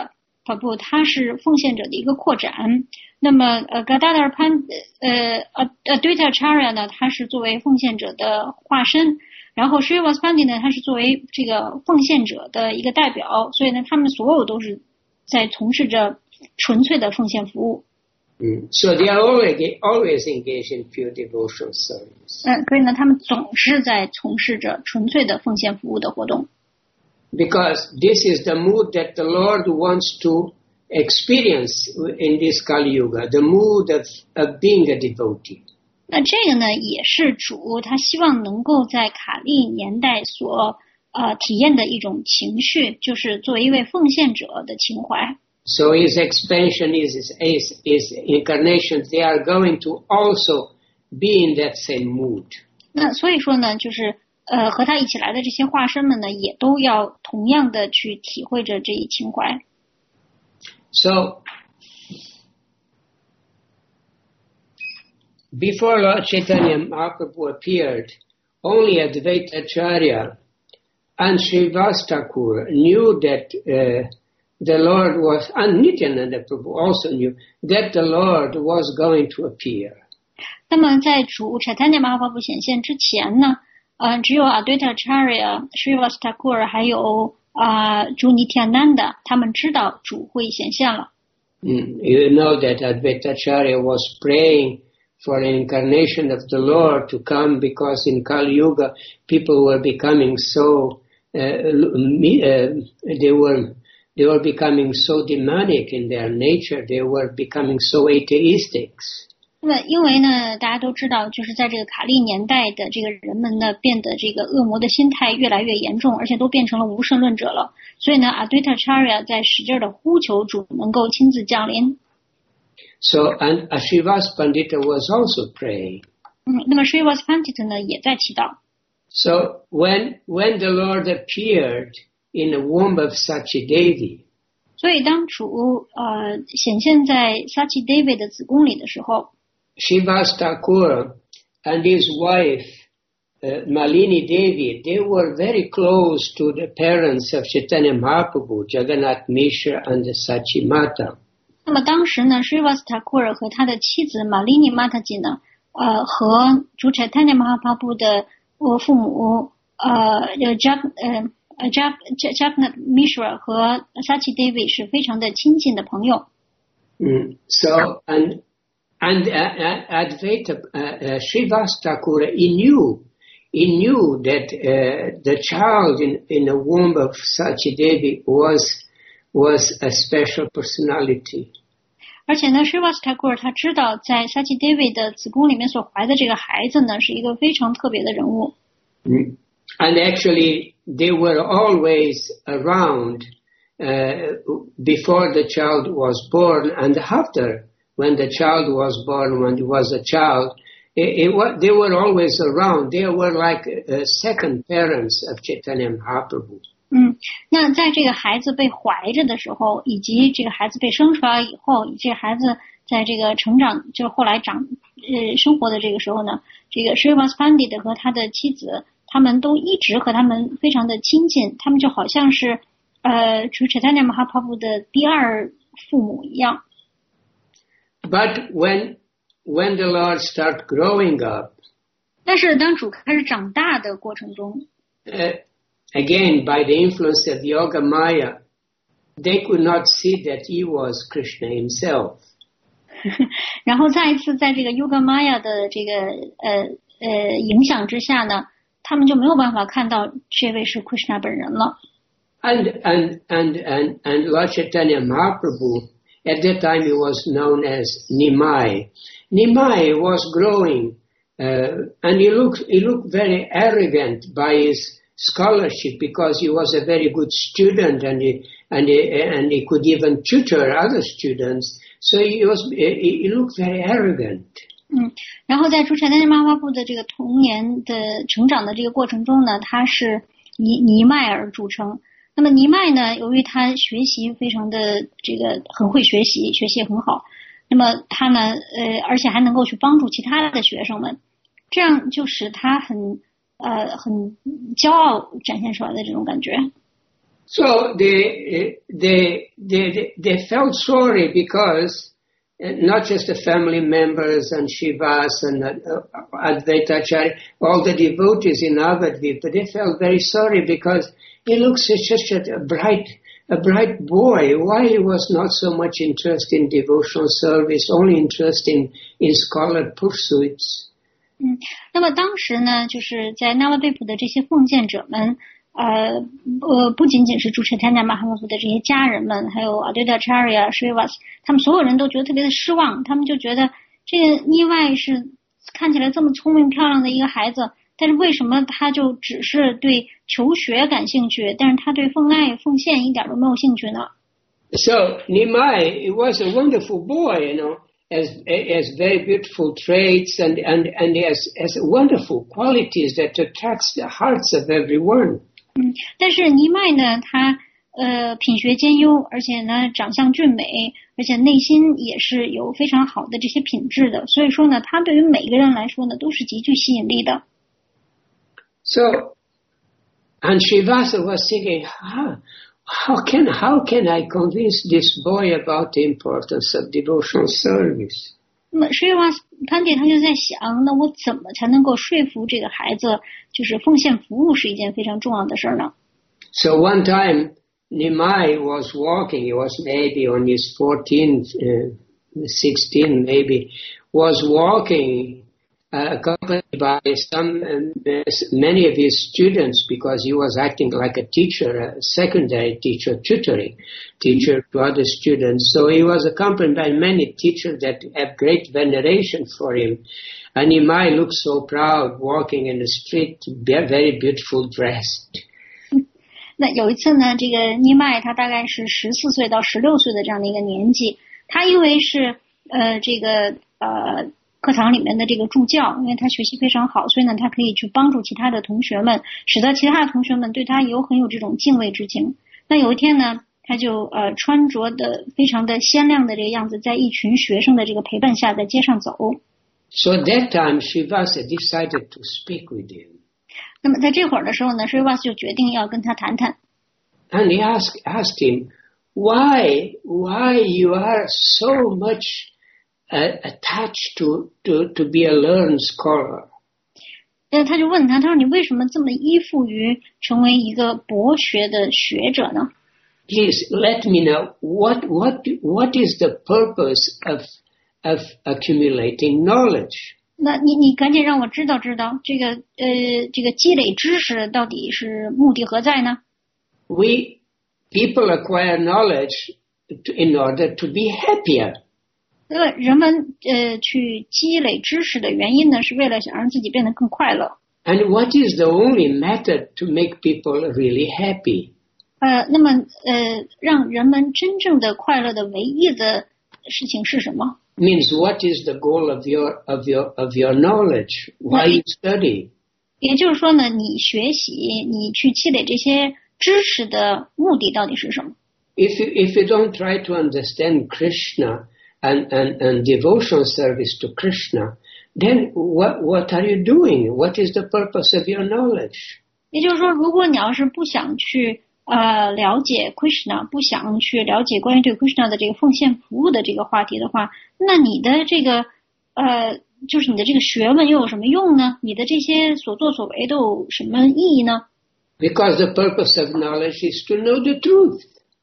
Mahaprabhu 他是奉献者的一个扩展。那么呃 Gadadhar Pan 呃 Advaita Acharya 呢，他是作为奉献者的化身，然后 Srivas Pandit 呢，他是作为这个奉献者的一个代表，所以呢，他们所有都是在从事着纯粹的奉献服务。 Mm. So they are already always engaged in pure devotional service. 嗯，所以呢，他们总是在从事着纯粹的奉献服务的活动。 Because this is the mood that the Lord wants to experience in this Kali Yuga, the mood of, of being a devotee. 那这个呢，也是主他希望能够在卡利年代所呃体验的一种情绪，就是作为一位奉献者的情怀。 So his expansion is his, his incarnations, they are going to also be in that same mood. 那所以说呢，就是呃和他一起来的这些化身们呢，也都要同样的去体会着这一情怀。 So before Lord Chaitanya Mahaprabhu appeared, only Advaita Acharya and Srivas Thakur knew that uh, the Lord was, and Nityananda Prabhu also knew that the Lord was going to appear. 那么在主 Chaitanya Mahaprabhu 显现之前呢，呃，只有 Advaita Acharya、Srivas Thakur 还有啊、呃、主 Nityananda 他们知道主会显现了。 Mm. You know that Advaita Acharya was praying for an incarnation of the Lord to come because in Kali Yuga people were becoming so uh, uh, they were they were becoming so demonic in their nature, they were becoming so atheistic. 那么因为呢大家都知道，就是在这个卡利年代的这个人们呢变得这个恶魔的心态越来越严重，而且都变成了无神论者了，所以呢 Advaita Acharya 在使劲的呼求主能够亲自降临。 So, and Srivas Pandita was also praying. 嗯，那么 Srivas Pandita 呢也在祈祷。 So, when, when the Lord appeared in the womb of Sachi Devi, 所以当主呃显现在 Sachi Devi 的子宫里的时候， Srivas Thakur and his wife, uh, Malini Devi, they were very close to the parents of Chaitanya Mahaprabhu, Jagannath Mishra and Sachi Mata. 那么当时呢 Srivas Thakur 和他的妻子 Malini Mataji 呢呃和主 Chaitanya Mahaprabhu 的父母呃 Jag 呃 Jag Jagannath Mishra 和 Sachi Devi 是非常的亲近的朋友。 Mm. So, and and uh, Advaita uh, uh, Srivas Thakur, he knew he knew that uh, the child in, in the womb of Sachi Devi was was a special personality. 而且呢 Srivas Thakur 他知道在 Sachi Devi 的子宫里面所怀的这个孩子呢是一个非常特别的人物。 Mm. And actually they were always around uh, before the child was born and after when the child was born, when he was a child, it, it was, they were always around. They were like uh, second parents of Chaitanya Mahaprabhu. 嗯，那在这个孩子被怀着的时候，以及这个孩子被生出来以后，以及孩子在这个成长，就后来长呃生活的这个时候呢，这个 Srivas Pandit 和他的妻子，他们都一直和他们非常的亲近，他们就好像是呃主 Chaitanya Mahaprabhu 的第二父母一样。 But when when the Lord started growing up, 但是当主开始长大的过程中， uh, again by the influence of Yoga Maya, they could not see that he was Krishna himself. 然后再一次在这个 Yoga Maya 的这个呃呃影响之下呢，他们就没有办法看到这位是 Krishna 本人了。 And and and and and Lord Chaitanya Mahaprabhu, at that time he was known as Nimai. Nimai was growing, uh, and he looked he looked very arrogant by his scholarship because he was a very good student and he and he, and he could even tutor other students. So he was he, he looked very arrogant. 嗯，然后在主 Chaitanya Mahaprabhu 的这个童年的成长的这个过程中呢，他是以尼迈而著称。那么尼迈呢，由于他学习非常的这个很会学习，学习很好，那么他呢呃而且还能够去帮助其他的学生们，这样就使他很呃很骄傲展现出来的这种感觉。 So they, they, they, they felt sorry because not just the family members and Shivas and uh, Advaita Acharya, all the devotees in Navadvip, but they felt very sorry because he looks such a bright, a bright boy. Why he was not so much interested in devotional service, only interested in, in scholar pursuits. 嗯，那么当时呢，就是在纳瓦贝普的这些奉献者们。呃呃，不仅仅是主持参加马哈布的这些家人们，还有阿对达查瑞亚、施瓦斯，他们所有人都觉得特别的失望。他们就觉得这个妮外是看起来这么聪明漂亮的一个孩子，但是为什么他就只是对求学感兴趣，但是他对奉爱奉献一点都没有兴趣呢 ？So Nimai was a wonderful boy, you know, has has very beautiful traits and and and has has wonderful qualities that attracts the hearts of everyone. 嗯，但是尼麦呢，他呃品学兼优，而且呢长相俊美，而且内心也是有非常好的这些品质的，所以说呢，他对于每个人来说呢都是极具吸引力的。 So, and Srivasa was thinking, how, how can how can I convince this boy about the importance of devotional service? 那么 Srivas Pandit 他就在想，那我怎么才能够说服这个孩子，就是奉献服务是一件非常重要的事呢 ？So one time, Nimai was walking. He was maybe on his fourteen, uh, sixteen, maybe was walking, uh, accompanied by some uh, many of his students because he was acting like a teacher, a secondary teacher, tutoring teacher to other students. So he was accompanied by many teachers that have great veneration for him. And Nimai looked so proud walking in the street, very beautiful dressed. 那有一次呢，这个妮麦他大概是十四岁到十六岁的这样的一个年纪，他因为是呃这个呃课堂里面的这个助教，因为他学习非常好，所以呢他可以去帮助其他的同学们，使得其他的同学们对他有很有这种敬畏之情。那有一天呢，他就呃穿着的非常的鲜亮的这个样子，在一群学生的这个陪伴下在街上走。 So at that time, Srivasa decided to speak with him. 那么在这会儿的时候呢 Srivasa 就决定要跟他谈谈。 And he asked asked him, why why you are so much uh, attached to, to to be a learned scholar? 那他就问他，他说你为什么这么依附于成为一个博学的学者呢 Please let me know what what what is the purpose of of accumulating knowledge? 那你你赶紧让我知道知道这个呃这个积累知识到底是目的何在呢 We people acquire knowledge to, in order to be happier. 呃人们呃去积累知识的原因呢，是为了想让自己变得更快乐。 And what is the only method to make people really happy? 呃，那么呃让人们真正的快乐的唯一的事情是什么？ Means what is the goal of your of your of your knowledge? Why you study? 也就是说呢，你学习，你去积累这些知识的目的到底是什么 If you if you don't try to understand Krishna and and and devotional service to Krishna, then what what are you doing? What is the purpose of your knowledge? 也就是说，如果你要是不想去呃了解 Krishna， 不想去了解关于对 Krishna 的这个奉献服务的这个话题的话，那你的这个呃就是你的这个学问又有什么用呢？你的这些所作所为都有什么意义呢？ Because the purpose of knowledge is to know the truth.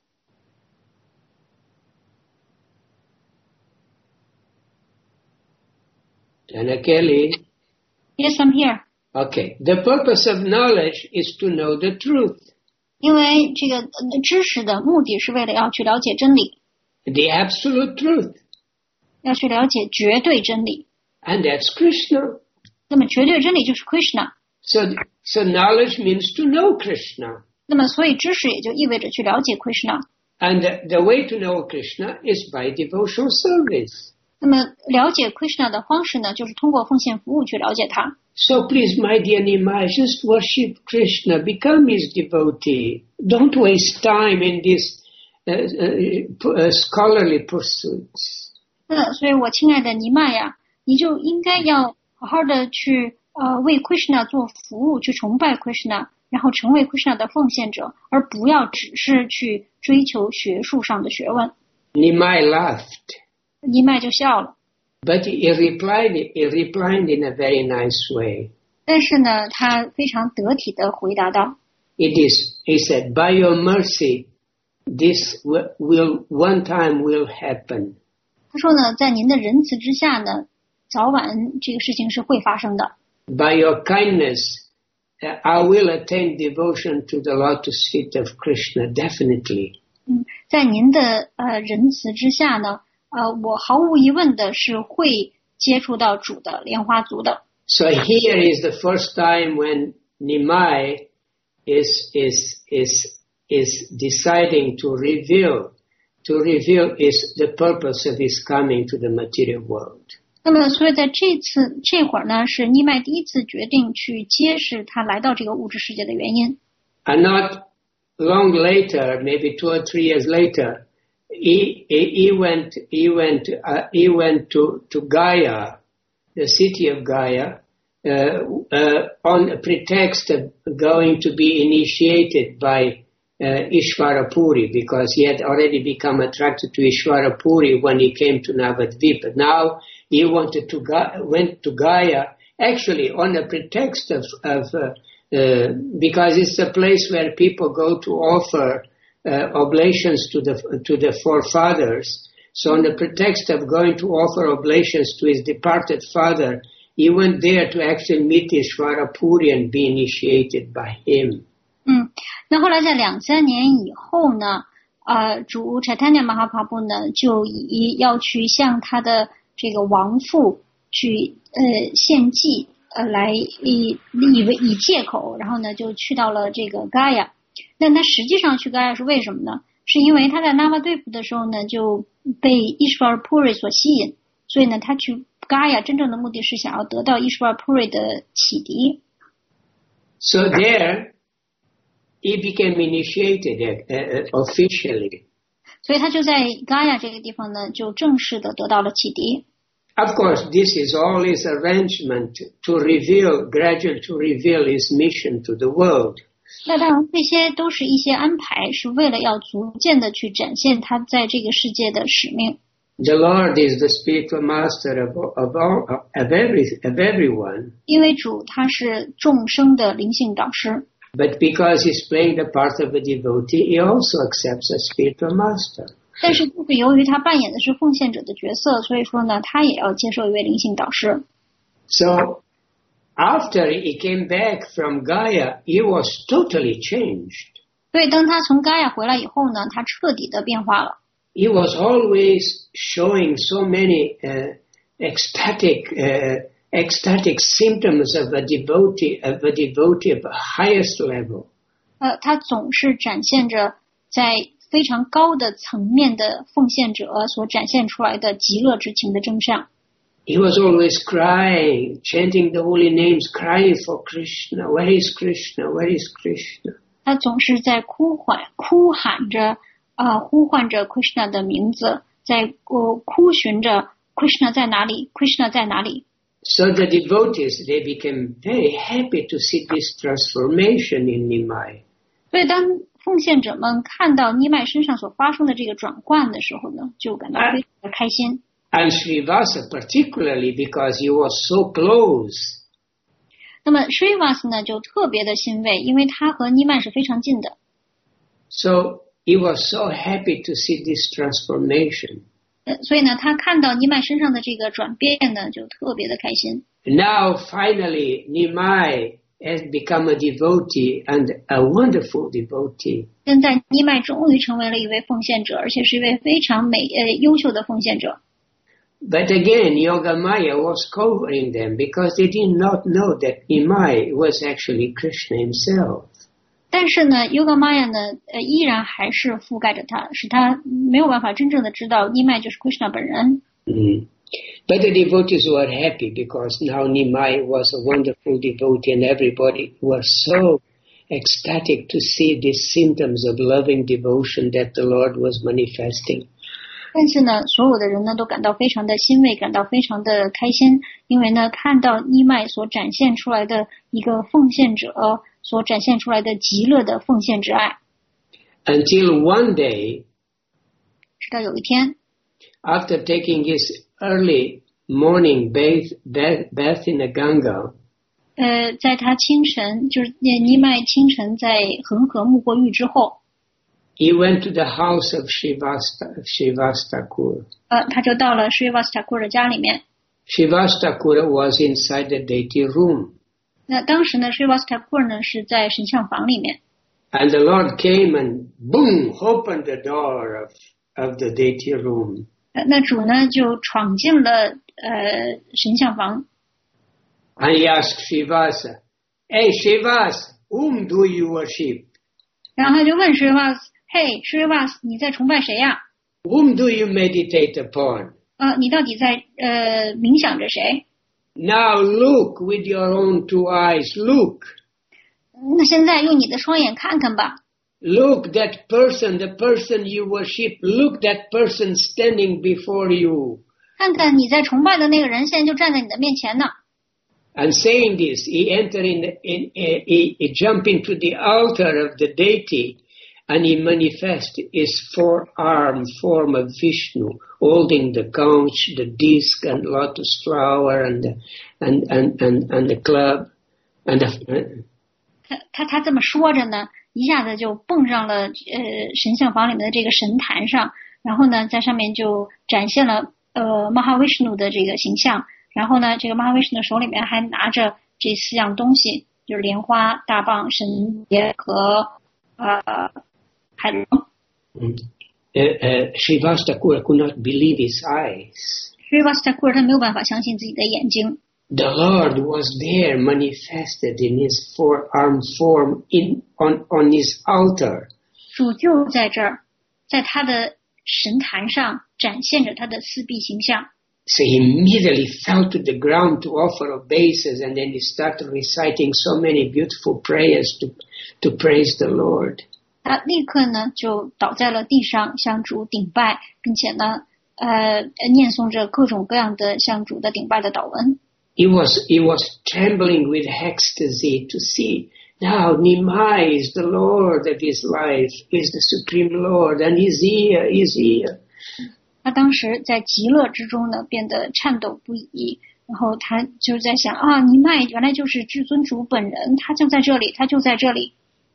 Anna Kelly. Yes, I'm here. Okay. The purpose of knowledge is to know the truth. 因为这个呃知识的目的是为了要去了解真理， The absolute truth. 要去了解绝对真理。 And that's Krishna. 那么绝对真理就是 Krishna。 So, so knowledge means to know Krishna. 那么所以知识也就意味着去了解 Krishna。 And the, the way to know Krishna is by devotional service. 那么了解 Krishna 的方式呢，就是通过奉献服务去了解他。 So please, my dear Nimai, just worship Krishna, become his devotee. Don't waste time in these uh, uh, scholarly pursuits. 那所以我亲爱的尼麦呀，你就应该要好好的去呃为 Krishna 做服务，去崇拜 Krishna， 然后成为 Krishna 的奉献者，而不要只是去追求学术上的学问。 Nimai laughed. 尼麦就笑了。 But he replied, he replied in a very nice way. 但是呢，他非常得体地回答道 It is, he said, by your mercy, this will, will one time will happen. 他说呢，在您的仁慈之下呢，早晚这个事情是会发生的。 By your kindness, uh, I will attain devotion to the lotus feet of Krishna, definitely. 嗯，在您的呃仁慈之下呢，呃，我毫无疑问的是会接触到主的莲花足的。 So here is the first time when Nimai is is is is deciding to reveal to reveal is the purpose of his coming to the material world. 那么，所以在这次这会儿呢，是尼麦第一次决定去揭示他来到这个物质世界的原因。 And not long later, maybe two or three years later, he he, he went he went uh, he went to to Gaya, the city of Gaya, uh, uh, on a pretext of going to be initiated by uh, Ishvara Puri, because he had already become attracted to Ishvara Puri when he came to Navadvipa. Now he wanted to Ga- went to Gaya actually on a pretext of, of uh, uh, because it's a place where people go to offer uh, oblations to the to the forefathers. So on the pretext of going to offer oblations to his departed father, he went there to actually meet Ishvara Puri and be initiated by him. 嗯，那后来在两三年以后呢，呃，主 Chaitanya Mahaprabhu 呢就以要去向他的这个亡父去呃献祭，呃来以以为以借口，然后呢就去到了这个 Gaya。但他实际上去 Gaya 是为什么呢？是因为他在 Navadvipa 的时候呢就被 Ishvara Puri 所吸引，所以呢他去 Gaya 真正的目的是想要得到 Ishvara Puri 的启迪。 So there he became initiated uh, officially. 所以他就在 Gaya 这个地方呢就正式的得到了启迪。 Of course, this is all his arrangement to reveal, gradually to reveal his mission to the world. 那当然，这些都是一些安排，是为了要逐渐的去展现他在这个世界的使命。 The Lord is the spiritual master of, of, all, of, every, of everyone. 因为主他是众生的灵性导师。 But because he's playing the part of a devotee, he also accepts a spiritual master. 但是就是由于他扮演的是奉献者的角色，所以说呢，他也要接受一位灵性导师。 So after he came back from Gaya, he was totally changed. 所以当他从 Gaya 回来以后呢，他彻底的变化了。 He was always showing so many uh, ecstatic, uh, ecstatic symptoms of a devotee, of a devotee of the highest level. 呃，他总是展现着在非常高的层面的奉献者所展现出来的极乐之情的真相。 He was always crying, chanting the holy names, crying for Krishna. Where is Krishna? Where is Krishna? 他总是在哭喊、哭喊着，呃，呼唤着 Krishna 的名字，在呃哭寻着 Krishna 在哪里 ？Krishna 在哪里？ So the devotees, they became very happy to see this transformation in Nimai. 所以当奉献者们看到尼麦身上所发生的这个转换的时候呢，就感到非常的开心。 And Srivasa particularly because he was so close. 那么 Srivasa 呢就特别的欣慰，因为他和尼麦是非常近的。 So he was so happy to see this transformation. 呃，所以呢，他看到尼麦身上的这个转变呢，就特别的开心。 Now finally, Nimai has become a devotee and a wonderful devotee. 现在尼麦终于成为了一位奉献者，而且是一位非常美呃优秀的奉献者。 But again, Yogamaya was covering them because they did not know that Nimai was actually Krishna himself. 但是呢 ，Yogamaya 呢，呃，依然还是覆盖着他，使他没有办法真正的知道尼麦就是 Krishna 本人。 Mm. But the devotees were happy because now Nimai was a wonderful devotee and everybody was so ecstatic to see these symptoms of loving devotion that the Lord was manifesting. 但是呢，所有的人呢都感到非常的欣慰，感到非常的开心，因为呢，看到尼麦所展现出来的一个奉献者所展现出来的极乐的奉献之爱。 Until one day, 直到有一天 after taking his early morning bath, bath, bath in the Ganga, 呃，在他清晨，就是尼麦清晨在恒河沐过浴之后， he went to the house of Srivasta, Srivastakur. 呃，他就到了 Srivastakur 的家里面。 Srivastakur was inside the deity room. 那当时呢 Srivastakur 呢是在神像房里面。 And the Lord came and boom, opened the door of, of the deity room. 呃，那主呢就闯进了呃神像房。 And he asked Srivasa, hey Srivas, whom do you worship? 然后他就问 Srivas， 嘿 Srivas， 你在崇拜谁呀？ Whom do you meditate upon? 呃，你到底在呃冥想着谁？ Now look with your own two eyes, look. 那现在用你的双眼看看吧。 Look that person, the person you worship, look that person standing before you. 看看你在崇拜的那个人，现在就站在你的面前呢。 And saying this, he entered in, in, in he, he jumped into the altar of the deity, and he manifested his four-arm form of Vishnu, holding the conch, the disc, and lotus flower, and the, and, and, and, and the club, and the, 他他他这么说着呢，一下子就蹦上了呃神像房里面的这个神坛上，然后呢，在上面就展现了呃 Mahavishnu 的这个形象。然后呢，这个 Mahavishnu 手里面还拿着这四样东西，就是莲花、大棒、神节和呃海龙。 Uh, uh, Srivastakur could not believe his eyes. Srivastakur 他没有办法相信自己的眼睛。 The Lord was there, manifested in his four-arm form in on on his altar. 主就在这儿，在他的神坛上展现着他的四臂形象。 So he immediately fell to the ground to offer obeisance, and then he started reciting so many beautiful prayers to to praise the Lord. 他立刻呢就倒在了地上，向主顶拜，并且呢，呃，念诵着各种各样的向主的顶拜的祷文。 He was he was trembling with ecstasy to see now Nimai is the Lord of his life, is the supreme Lord, and he's here, he's here. 他当时在极乐之中呢，变得颤抖不已。然后他就在想啊，尼麦原来就是至尊主本人，他就在这里，他就在这里。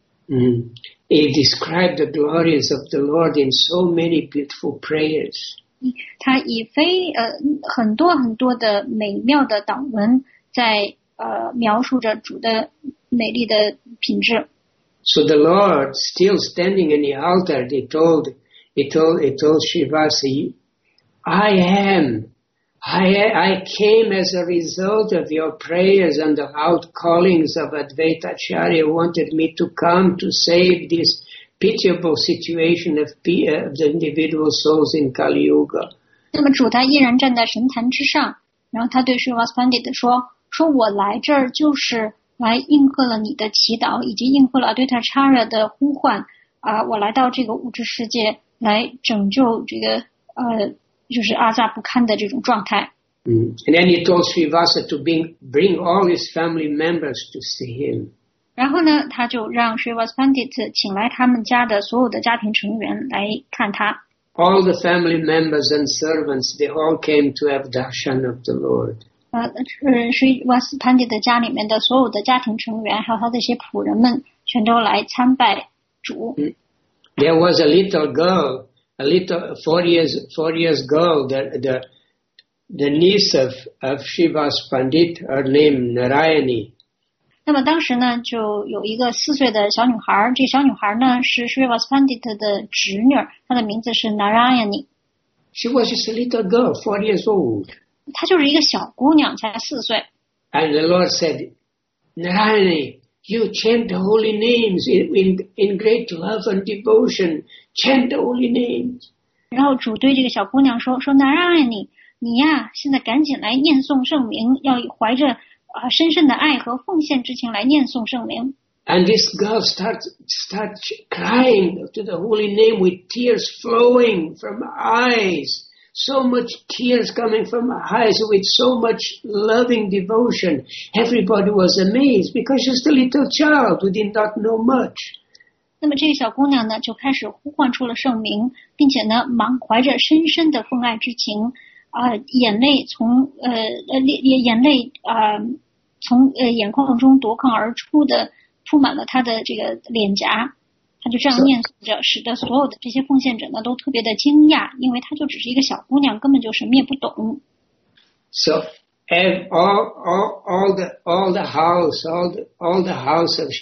Mm. He described the glories of the Lord in so many beautiful prayers. 他以非呃很多很多的美妙的祷文，在呃描述着主的美丽的品质。 So the Lord, still standing in the altar, he told, he told, he told Srivasa, I am, I, I came as a result of your prayers and the outcallings of Advaita Acharya wanted me to come to save this pitiable situation of, of the individual souls in Kali Yuga. 那么主他依然站在神坛之上，然后他对 Srivas Pandit 说：“说我来这儿就是来应和了你的祈祷，以及应和了 Advaita Acharya 的呼唤啊、呃！我来到这个物质世界来拯救这个呃，就是阿扎不堪的这种状态。” Mm. And then he told Srivasa to bring, bring all his family members to see him. 然后呢，他就让 Srivas Pandit 请来他们家的所有的家庭成员来看他。 All the family members and servants, they all came to have darshan of the Lord. 呃，是 Srivas Pandit 的家里面的所有的家庭成员，还有他的一些仆人们，全都来参拜主。 Mm. There was a little girl, a little four years, four years girl, the the the niece of of Srivas Pandit, her name Narayani. 那么当时呢，就有一个四岁的小女孩，这小女孩呢是 Srivas Pandit 的侄女，她的名字是 Narayani。 She was just a little girl, four years old. 她就是一个小姑娘，才四岁。 And the Lord said, Narayani, you chant the holy names in, in, in great love and devotion. Chant the holy names. 然后主对这个小姑娘说：“说 Narayani， 你呀，现在赶紧来念诵圣名，要怀着啊深深的爱和奉献之情来念诵圣名。” And this girl starts starts crying to the holy name with tears flowing from her eyes. so much tears coming from her eyes with so much loving devotion. Everybody was amazed because she's a little child who did not know much. 那么这个小姑娘呢，就开始呼唤出了圣名，并且呢，满怀着深深的奉爱之情，啊、呃，眼泪从呃呃眼眼泪啊、呃、从呃眼眶中夺眶而出的，铺满了她的这个脸颊。他就这样念诵着，使得所有的这些奉献者呢都特别的惊讶，因为她就只是一个小姑娘，根本就什么也不懂。 So and all all all the all the house all the all the house of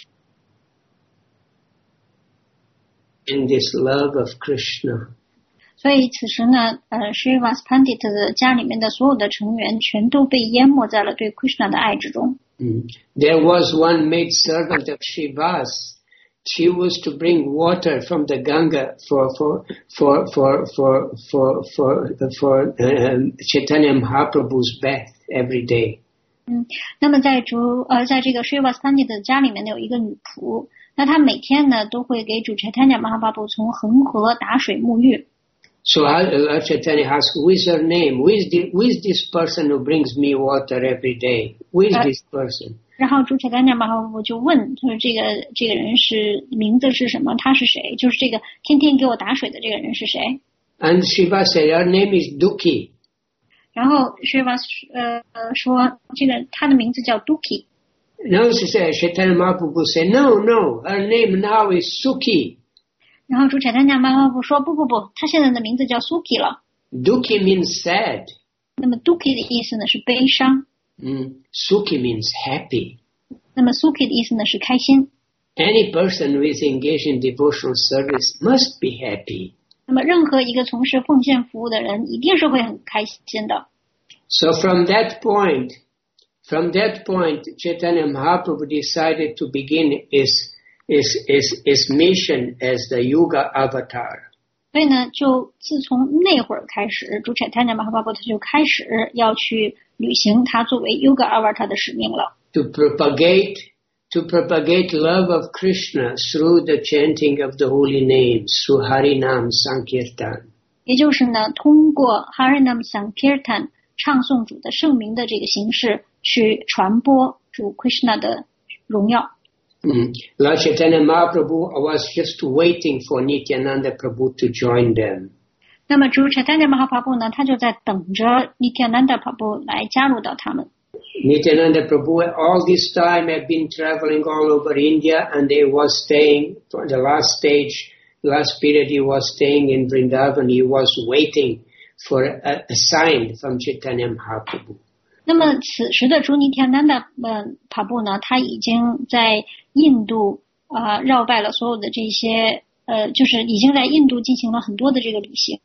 in this love of Krishna. 所以此时呢，呃 Srivas Pandit 的家里面的所有的成员全都被淹没在了对 Krishna 的爱之中。 Mm. There was one maid servant of Srivas. She was to bring water from the Ganga for for for for for for for for um, Chaitanya Mahaprabhu's bath every day. 嗯，那么在主呃在这个 Srivas Pandit 的家里面呢有一个女仆，那她每天呢都会给主 Chaitanya Mahaprabhu 从恒河打水沐浴。 So Lord Chaitanya asked, "Who is her name? Who is the, who is this person who brings me water every day? Who is this person?" 然后主 Chaitanya Mahaprabhu 就问，就是这个这个人是名字是什么？他是谁？就是这个天天给我打水的这个人是谁 ？And Shiva said, "Her name is Duki." 然后 Shiva 呃说，这个他的名字叫 Duki。 No, she said, Chaitanya Mahaprabhu said, "No, no, her name now is Sukhi." 然后主 Chaitanya Mahaprabhu 说，不不不，他现在的名字叫 Suki 了。 Duki means sad. 那么 Duki 的意思呢是悲伤。 Mm. Sukhi means happy. 那么 Suki 的意思呢是开心。 Any person who is engaged in devotional service must be happy. 那么任何一个从事奉献服务的人一定是会很开心的。 So from that point, from that point, Chaitanya Mahaprabhu decided to begin his his his his mission as the Yuga Avatar. 所以呢，就自从那会儿开始，主 Chaitanya Mahaprabhu 他就开始要去履行他作为 Yuga Avatar 的使命了。 To propagate, to propagate love of Krishna through the chanting of the holy names, through Harinam Sankirtan. 也就是呢，通过 Harinam Sankirtan 唱诵主的圣名的这个形式，去传播主 Krishna 的荣耀。 Mm. Lord Chaitanya Mahaprabhu was just waiting for Nityananda Prabhu to join them. 那么主 Chaitanya Mahaprabhu 呢，他就在等着 Nityananda Prabhu 来加入到他们。 Nityananda Prabhu all this time had been traveling all over India, and he was staying for the last stage, last period he was staying in Vrindavan. He was waiting for a, a sign from Chaitanya Mahaprabhu. 那么此时的主尼田南的呃帕布呢，他已经在印度啊、呃、绕拜了所有的这些呃，就是已经在印度进行了很多的这个旅行。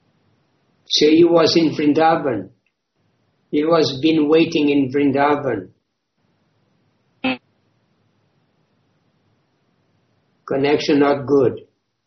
So he was in Vrindavan. He was been waiting in Vrindavan. Connection not good.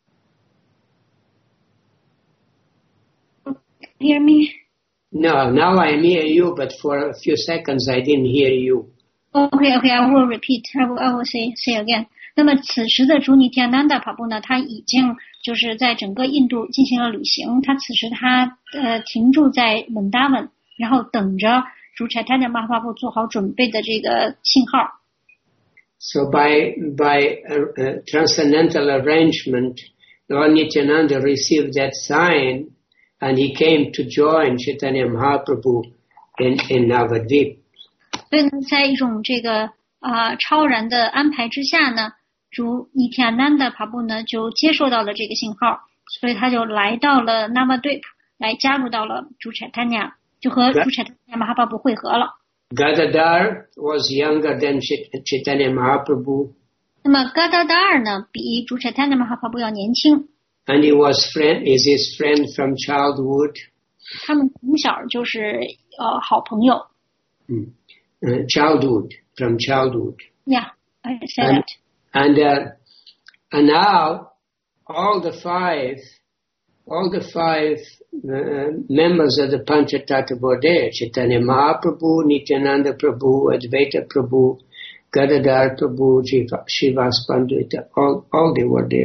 Hear me? No, now I hear you, but for a few seconds I didn't hear you. Okay, okay, I will repeat. I will, I will say, say again. 那么此时的主尼田南达帕布呢，他已经就是在整个印度进行了旅行。他此时他呃停住在文达文，然后等着主Chaitanya Mahaprabhu做好准备的这个信号。 So by by a, a transcendental arrangement, Lord Nityananda received that sign, and he came to join Chaitanya Mahaprabhu in in Navadvip. 所以呢，在一种这个啊、呃、超然的安排之下呢，主Nityananda Prabhu呢就接受到了这个信号，所以他就来到了 Navadvip， 来加入到了主Chaitanya，就和主Chaitanya Mahaprabhu会合了。 Gadadhar was younger than Chaitanya Mahaprabhu. 那么 Gadadhar 呢，比主Chaitanya Mahaprabhu 要年轻。 And he was friend, is his friend from childhood. 他们从小就是呃好朋友。 Mm. Uh, childhood, from childhood. Yeah, I said and, that. And uh, and now all the five, all the five uh, members of the Panchatattva were there: Chaitanya Mahaprabhu, Nityananda Prabhu, Advaita Prabhu, Gadadhar Prabhu, Shivas Pandita. All all they were there.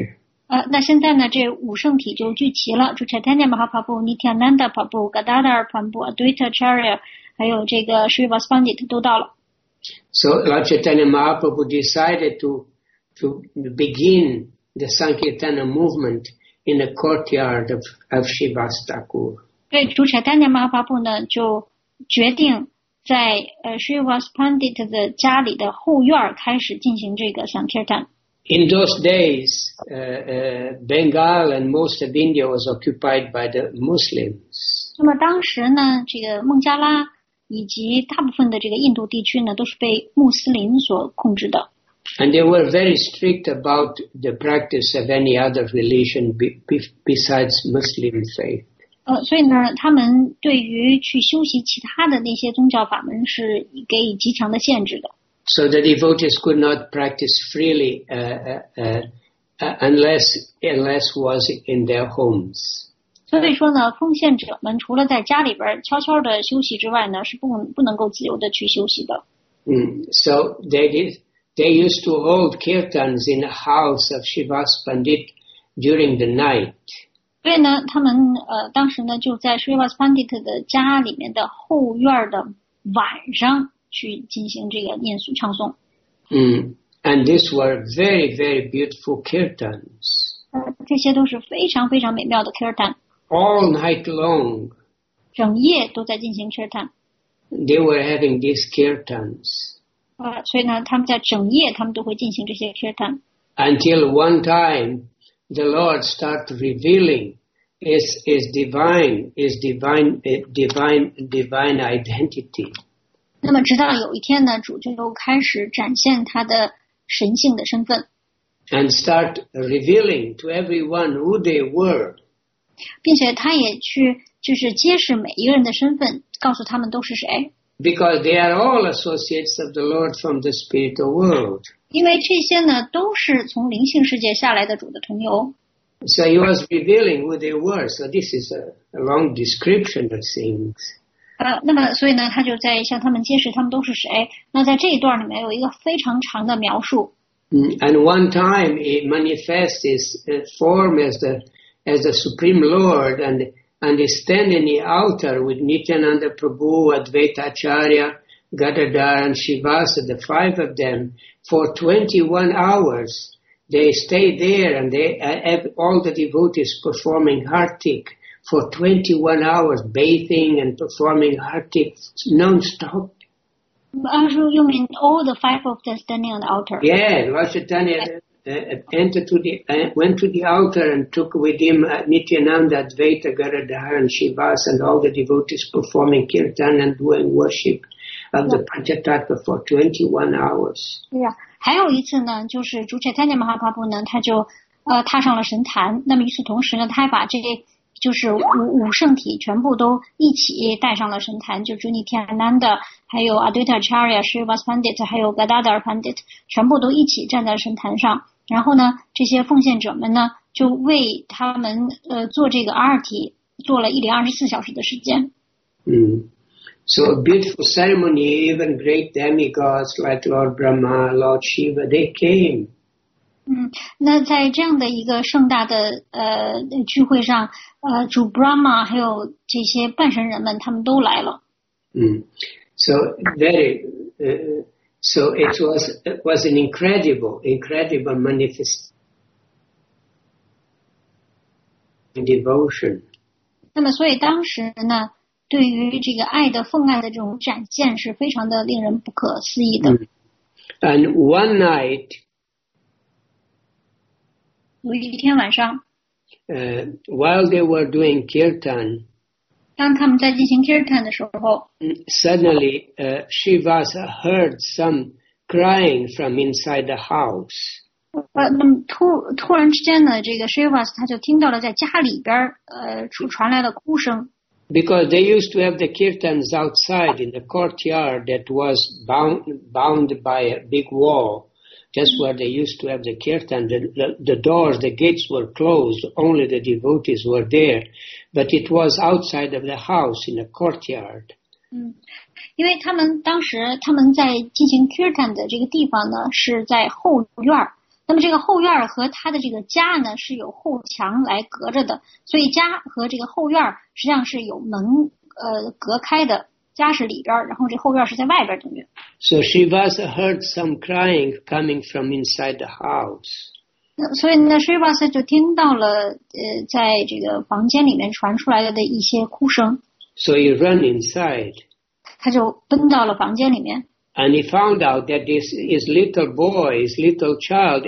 呃，那现在呢，这五圣体就聚齐了，主 Chaitanya Mahaprabhu、Nityananda Prabhu、Gadadhar Prabhu、Advaita Acharya，还有这个 Srivas Pandit 都到了。 So Lord Chaitanya Mahaprabhu decided to to begin the Sankirtana movement in the courtyard of, of Srivas Thakur. 对，主 Chaitanya Mahaprabhu 呢就决定在呃 Srivas Pandit 的家里的后院开始进行这个 Sankirtan。 In those days, uh, uh, Bengal and most of India was occupied by the Muslims. 那么当时呢，这个孟加拉以及大部分的这个印度地区呢，都是被穆斯林所控制的。 And they were very strict about the practice of any other religion be, be, besides Muslim faith. 呃，所以呢，他们对于去修习其他的那些宗教法门是给予极强的限制的。 So the devotees could not practice freely uh, uh, uh, unless unless was in their homes. 所以说呢，奉献者们除了在家里边悄悄的休息之外呢，是不不能够自由的去休息的。 Mm. So they did. They used to hold kirtans in the house of Srivas Pandit during the night. 所以呢，他们呃当时呢就在 Srivas Pandit 的家里面的后院的晚上去进行这个念诵唱诵。 Mm. And these were very, very beautiful kirtans. 呃，这些都是非常非常美妙的 kirtan。 All night long. 整夜都在进行 kirtan。 They were having these kirtans. 呃，所以呢，他们在整夜他们都会进行这些 kirtan。 Until one time, the Lord started revealing His His divine, His divine, uh, divine, divine identity. 那么直到有一天呢，主就开始展现他的神性的身份。 And start revealing to everyone who they were. 并且他也去就是揭示每一个人的身份，告诉他们都是谁。 Because they are all associates of the Lord from the spiritual world. 因为这些呢都是从灵性世界下来的主的同游。 So he was revealing who they were. So this is a, a long description of things. 呃，那么所以呢，他就在向他们揭示他们都是谁。那在这一段里面有一个非常长的描述。 And one time he manifests his uh, form as the as the Supreme Lord, and and he stand in the altar with Nityananda Prabhu, Advaita Acharya, Gadadhar, and Srivasa, the five of them, for twenty-one hours. They stay there, and they uh, have all the devotees performing Hartik for twenty-one hours, bathing and performing Hartik non-stop. Uh, so you mean all the five of them standing on the altar? Yeah, Lord Chaitanya uh, entered to the, uh, went to the altar and took with him uh, Nityananda, Advaita, Gadadhar, and Srivas, and all the devotees performing kirtan and doing worship of the Panchatattva for twenty-one hours. 对呀，还有一次呢，就是主 Chaitanya Mahaprabhu 呢，他就呃踏上了神坛。那么与此同时呢，他还把这个就是五五圣体全部都一起带上了神坛，就 Nityananda 还有 Advaita Acharya、Srivas Pandit 还有 Gadadhar Pandit 全部都一起站在神坛上。然后呢，这些奉献者们呢，就为他们呃做这个阿尔提做了一连二十四小时的时间。 嗯。So a beautiful ceremony, even great demigods like Lord Brahma, Lord Shiva, they came. 嗯，那在这样的一个盛大的呃聚会上，呃，主 Brahma 还有这些半神人们，他们都来了。 嗯 ，So very, uh, so it was it was an incredible, incredible manifestation devotion. 那么，所以当时呢，对于这个爱的奉爱的这种展现是非常的令人不可思议的。 And one night, 有一天晚上， uh, while they were doing kirtan, 当他们在进行 kirtan 的时候， suddenly uh, Srivasa heard some crying from inside the house. 呃，那么突突然之间呢，这个 Srivas 他就听到了在家里边呃传来了哭声。 Because they used to have the kirtans outside in the courtyard that was bound, bound by a big wall. Just where they used to have the kirtan, the, the, the doors, the gates were closed, only the devotees were there. But it was outside of the house in the courtyard. 嗯，因为他们当时他们在进行 kirtan 的这个地方呢，是在后院， 那么这个后院和他的这个家呢是有后墙来隔着的，所以家和这个后院实际上是有门呃隔开的，家是里边，然后这后院是在外边等于。 So Srivasa heard some crying coming from inside the house. 所以呢 Srivasa 就听到了呃在这个房间里面传出来的一些哭声。 So he ran inside. 他就奔到了房间里面。 And he found out that this his little boy, his little child,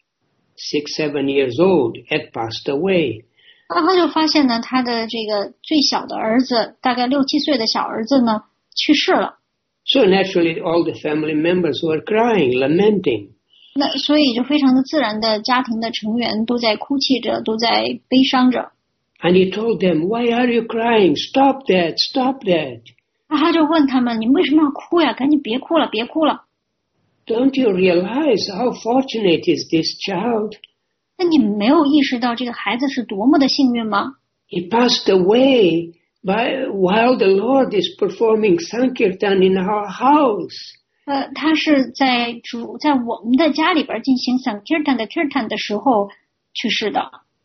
six, seven years old, had passed away. 然后就发现呢，他的这个最小的儿子，大概六七岁的小儿子呢，去世了。 So naturally, all the family members were crying, lamenting. 那所以就非常的自然的，家庭的成员都在哭泣着，都在悲伤着。 And he told them, "Why are you crying? Stop that! Stop that!" 他就问他们：“你们为什么要哭呀？赶紧别哭了，别哭了。” Don't you realize how fortunate is this child? 那你们没有意识到这个孩子是多么的幸运吗？ He passed away by, while the Lord is performing Sankirtan in our house. 呃，他是在主在我们的家里边进行 Sankirtan 的 Kirtan 的时候去世的。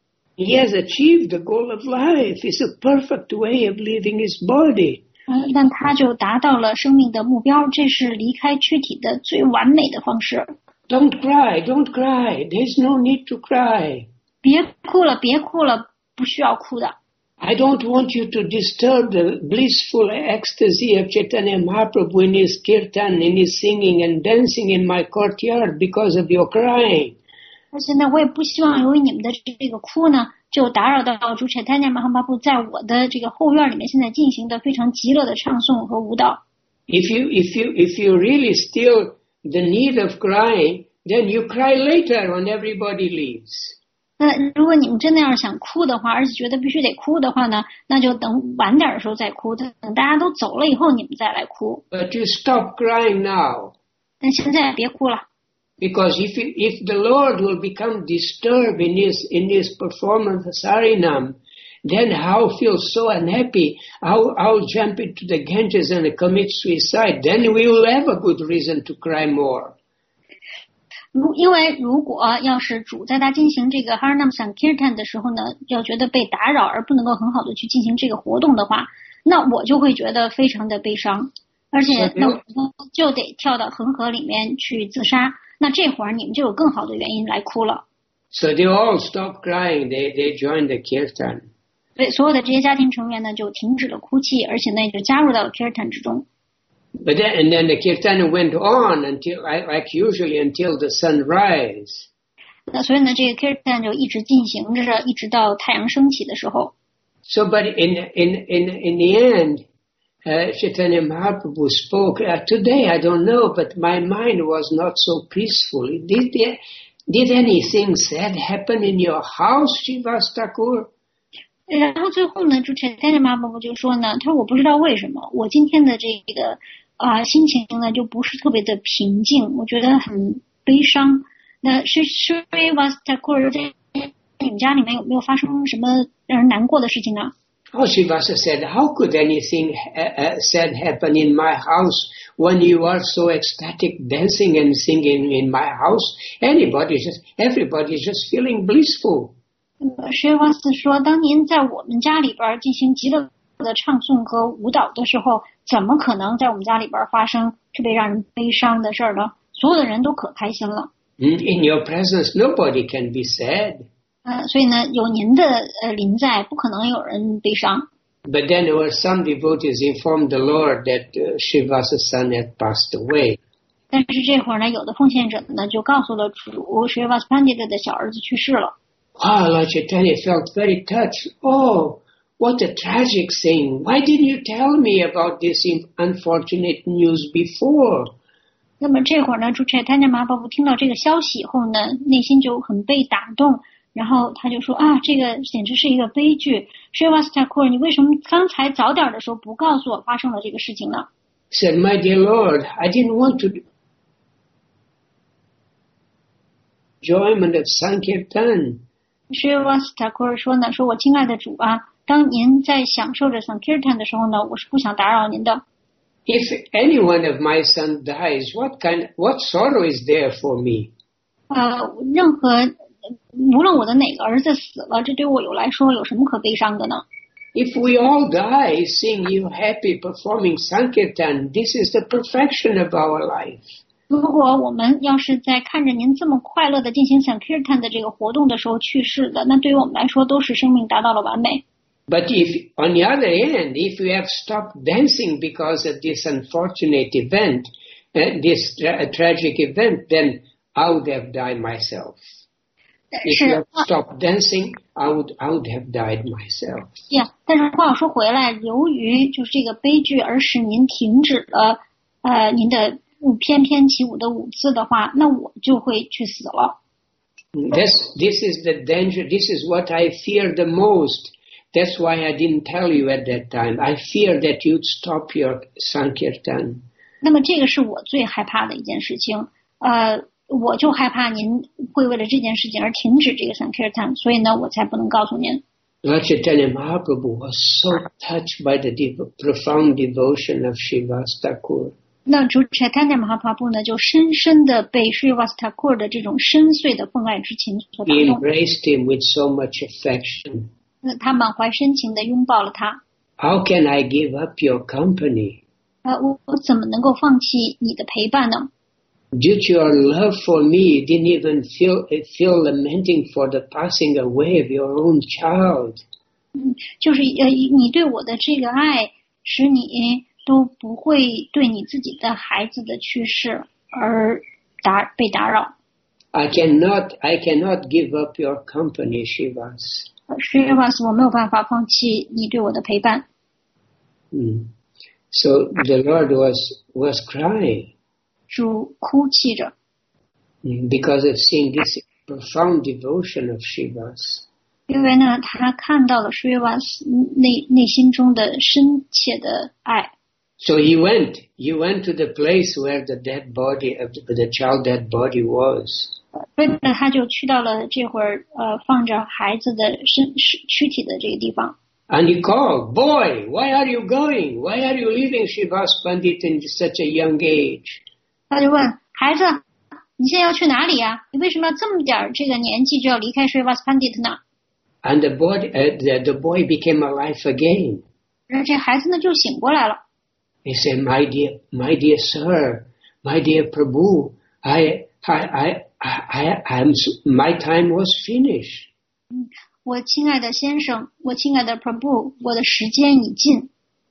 He has achieved the goal of life. It's a perfect way of leaving his body. 嗯，但他就达到了生命的目标，这是离开躯体的最完美的方式。 Don't cry, don't cry. There's no need to cry. 别哭了，别哭了，不需要哭的。 I don't want you to disturb the blissful ecstasy of Chaitanya Mahaprabhu in his kirtan, in his singing and dancing in my courtyard because of your crying. 而且呢，我也不希望由于你们的这个哭呢，就打扰到主 Chaitanya Mahaprabhu 在我的这个后院里面现在进行的非常极乐的唱诵和舞蹈。 If you, if you, if you really still the need of crying, then you cry later when everybody leaves. 那如果你们真的要是想哭的话，而且觉得必须得哭的话呢，那就等晚点的时候再哭，等大家都走了以后你们再来哭。 But you stop crying now. 但现在别哭了。 Because if you, if the Lord will become disturbed in his in his performance of Harinam, then I'll feel so unhappy. I'll I'll jump into the Ganges and commit suicide. Then we will have a good reason to cry more. 如因为如果要是主在他进行这个 Harinam Sankirtan 的时候呢，要觉得被打扰而不能够很好的去进行这个活动的话，那我就会觉得非常的悲伤，而且那我就得跳到恒河里面去自杀。那这会儿你们就有更好的原因来哭了。 So they all stopped crying. They they joined the kirtan. 所以所有的这些家庭成员呢，就停止了哭泣，而且呢，也就加入到了 kirtan 之中。 But then and then the kirtan went on until, like usually, until the sunrise. 那所以呢，这个 kirtan 就一直进行着，一直到太阳升起的时候。 So, but in in in in the end. Uh, Chaitanya Mahaprabhu spoke. Uh, today, I don't know, but my mind was not so peaceful. Did there, did anything sad happen in your house, Srivasa Thakur? 然后最后呢，主 Chaitanya Mahaprabhu 就说呢，他说我不知道为什么，我今天的这个啊、呃、心情呢就不是特别的平静，我觉得很悲伤。那是 Srivasa Thakur 在你们家里面有没有发生什么让人难过的事情呢？ Oh, Srivasa said, how could anything uh, uh, sad happen in my house when you are so ecstatic dancing and singing in my house? Anybody just, everybody is just feeling blissful. 施瓦斯说，当您在我们家里边进行极乐的唱诵和舞蹈的时候，怎么可能在我们家里边发生特别让人悲伤的事儿呢？所有的人都可开心了。 In your presence, nobody can be sad. 呃，所以呢，有您的呃临在，不可能有人悲伤。 But then there were some devotees informed the Lord that uh, Srivasa's son had passed away. 但是这会儿呢，有的奉献者呢就告诉了主，Srivasa Pandita的小儿子去世了。 Wow, Lord Chaitanya felt very touched. Oh, what a tragic thing! Why didn't you tell me about this unfortunate news before? 那么这会儿呢，主 Chaitanya Mahaprabhu 听到这个消息以后呢，内心就很被打动。然后他就说啊，这个简直是一个悲剧。Srivasa Thakur，你为什么刚才早点的时候不告诉我发生了这个事情呢 ？Said, my dear Lord, I didn't want to enjoyment of Sankirtan. Srivasa Thakur 说呢，说我亲爱的主啊，当您在享受着 Sankirtan 的时候呢，我是不想打扰您的。 If any one of my sons dies, what kind, what sorrow is there for me? 呃，任何无论我的哪个儿子死了，这对我有来说有什么可悲伤的呢？ If we all die seeing you happy performing Sankirtan, this is the perfection of our life. 如果我们要是在看着您这么快乐的进行 Sankirtan 的这个活动的时候去世的，那对于我们来说都是生命达到了完美。 But if, on the other hand, if we have stopped dancing because of this unfortunate event, uh, this tra- tragic event, then I would have died myself. If we have stopped dancing, I would, I would have died myself. Yeah, 但是话说回来，由于就是这个悲剧而使您停止了呃您的翩翩起舞的舞姿的话，那我就会去死了。 This, this is the danger. This is what I fear the most. That's why I didn't tell you at that time. I fear that you'd stop your Sankirtan. 那么这个是我最害怕的一件事情。呃，我就害怕您会为了这件事情而停止这个 Sankirtan， 所以呢，我才不能告诉您。 Lord Chaitanya Mahaprabhu was so touched by the devo- profound devotion of Srivas Thakur. 那主 Chaitanya Mahaprabhu 呢，就深深的被 Srivas Thakur 的这种深邃的奉爱之情所打 He 动。 embraced him with so much affection. 那他满怀深情的拥抱了他。 How can I give up your company? 呃，我我怎么能够放弃你的陪伴呢？ Due to your love for me, you didn't even feel, feel lamenting for the passing away of your own child. 嗯，就是呃，你对我的这个爱，使你都不会对你自己的孩子的去世而打被打扰。 I cannot, I cannot give up your company, Srivas. Srivas， 我没有办法放弃你对我的陪伴。 Mm. So the Lord was, was crying. 主哭泣着， Because of seeing this profound devotion of Srivas. 因为呢，他看到了 Srivas 内内心中的深切的爱。 So he went, he went to the place where the dead body of the, the child dead body was. 所以呢，他就去到了这会儿呃放着孩子的身躯体的这个地方。 And he called, boy, why are you going? Why are you leaving Srivas Pandit in such a young age? 他就问孩子，你现在要去哪里呀？你为什么要这么点这个年纪就要离开 Srivas Pandit 呢？ And the boy, uh, the, the boy became alive again. 然后这孩子呢就醒过来了。 He said, my dear, my dear sir, my dear Prabhu, I, I, I, I, I'm, my time was finished. 嗯，我亲爱的先生，我亲爱的 Prabhu， 我的时间已尽。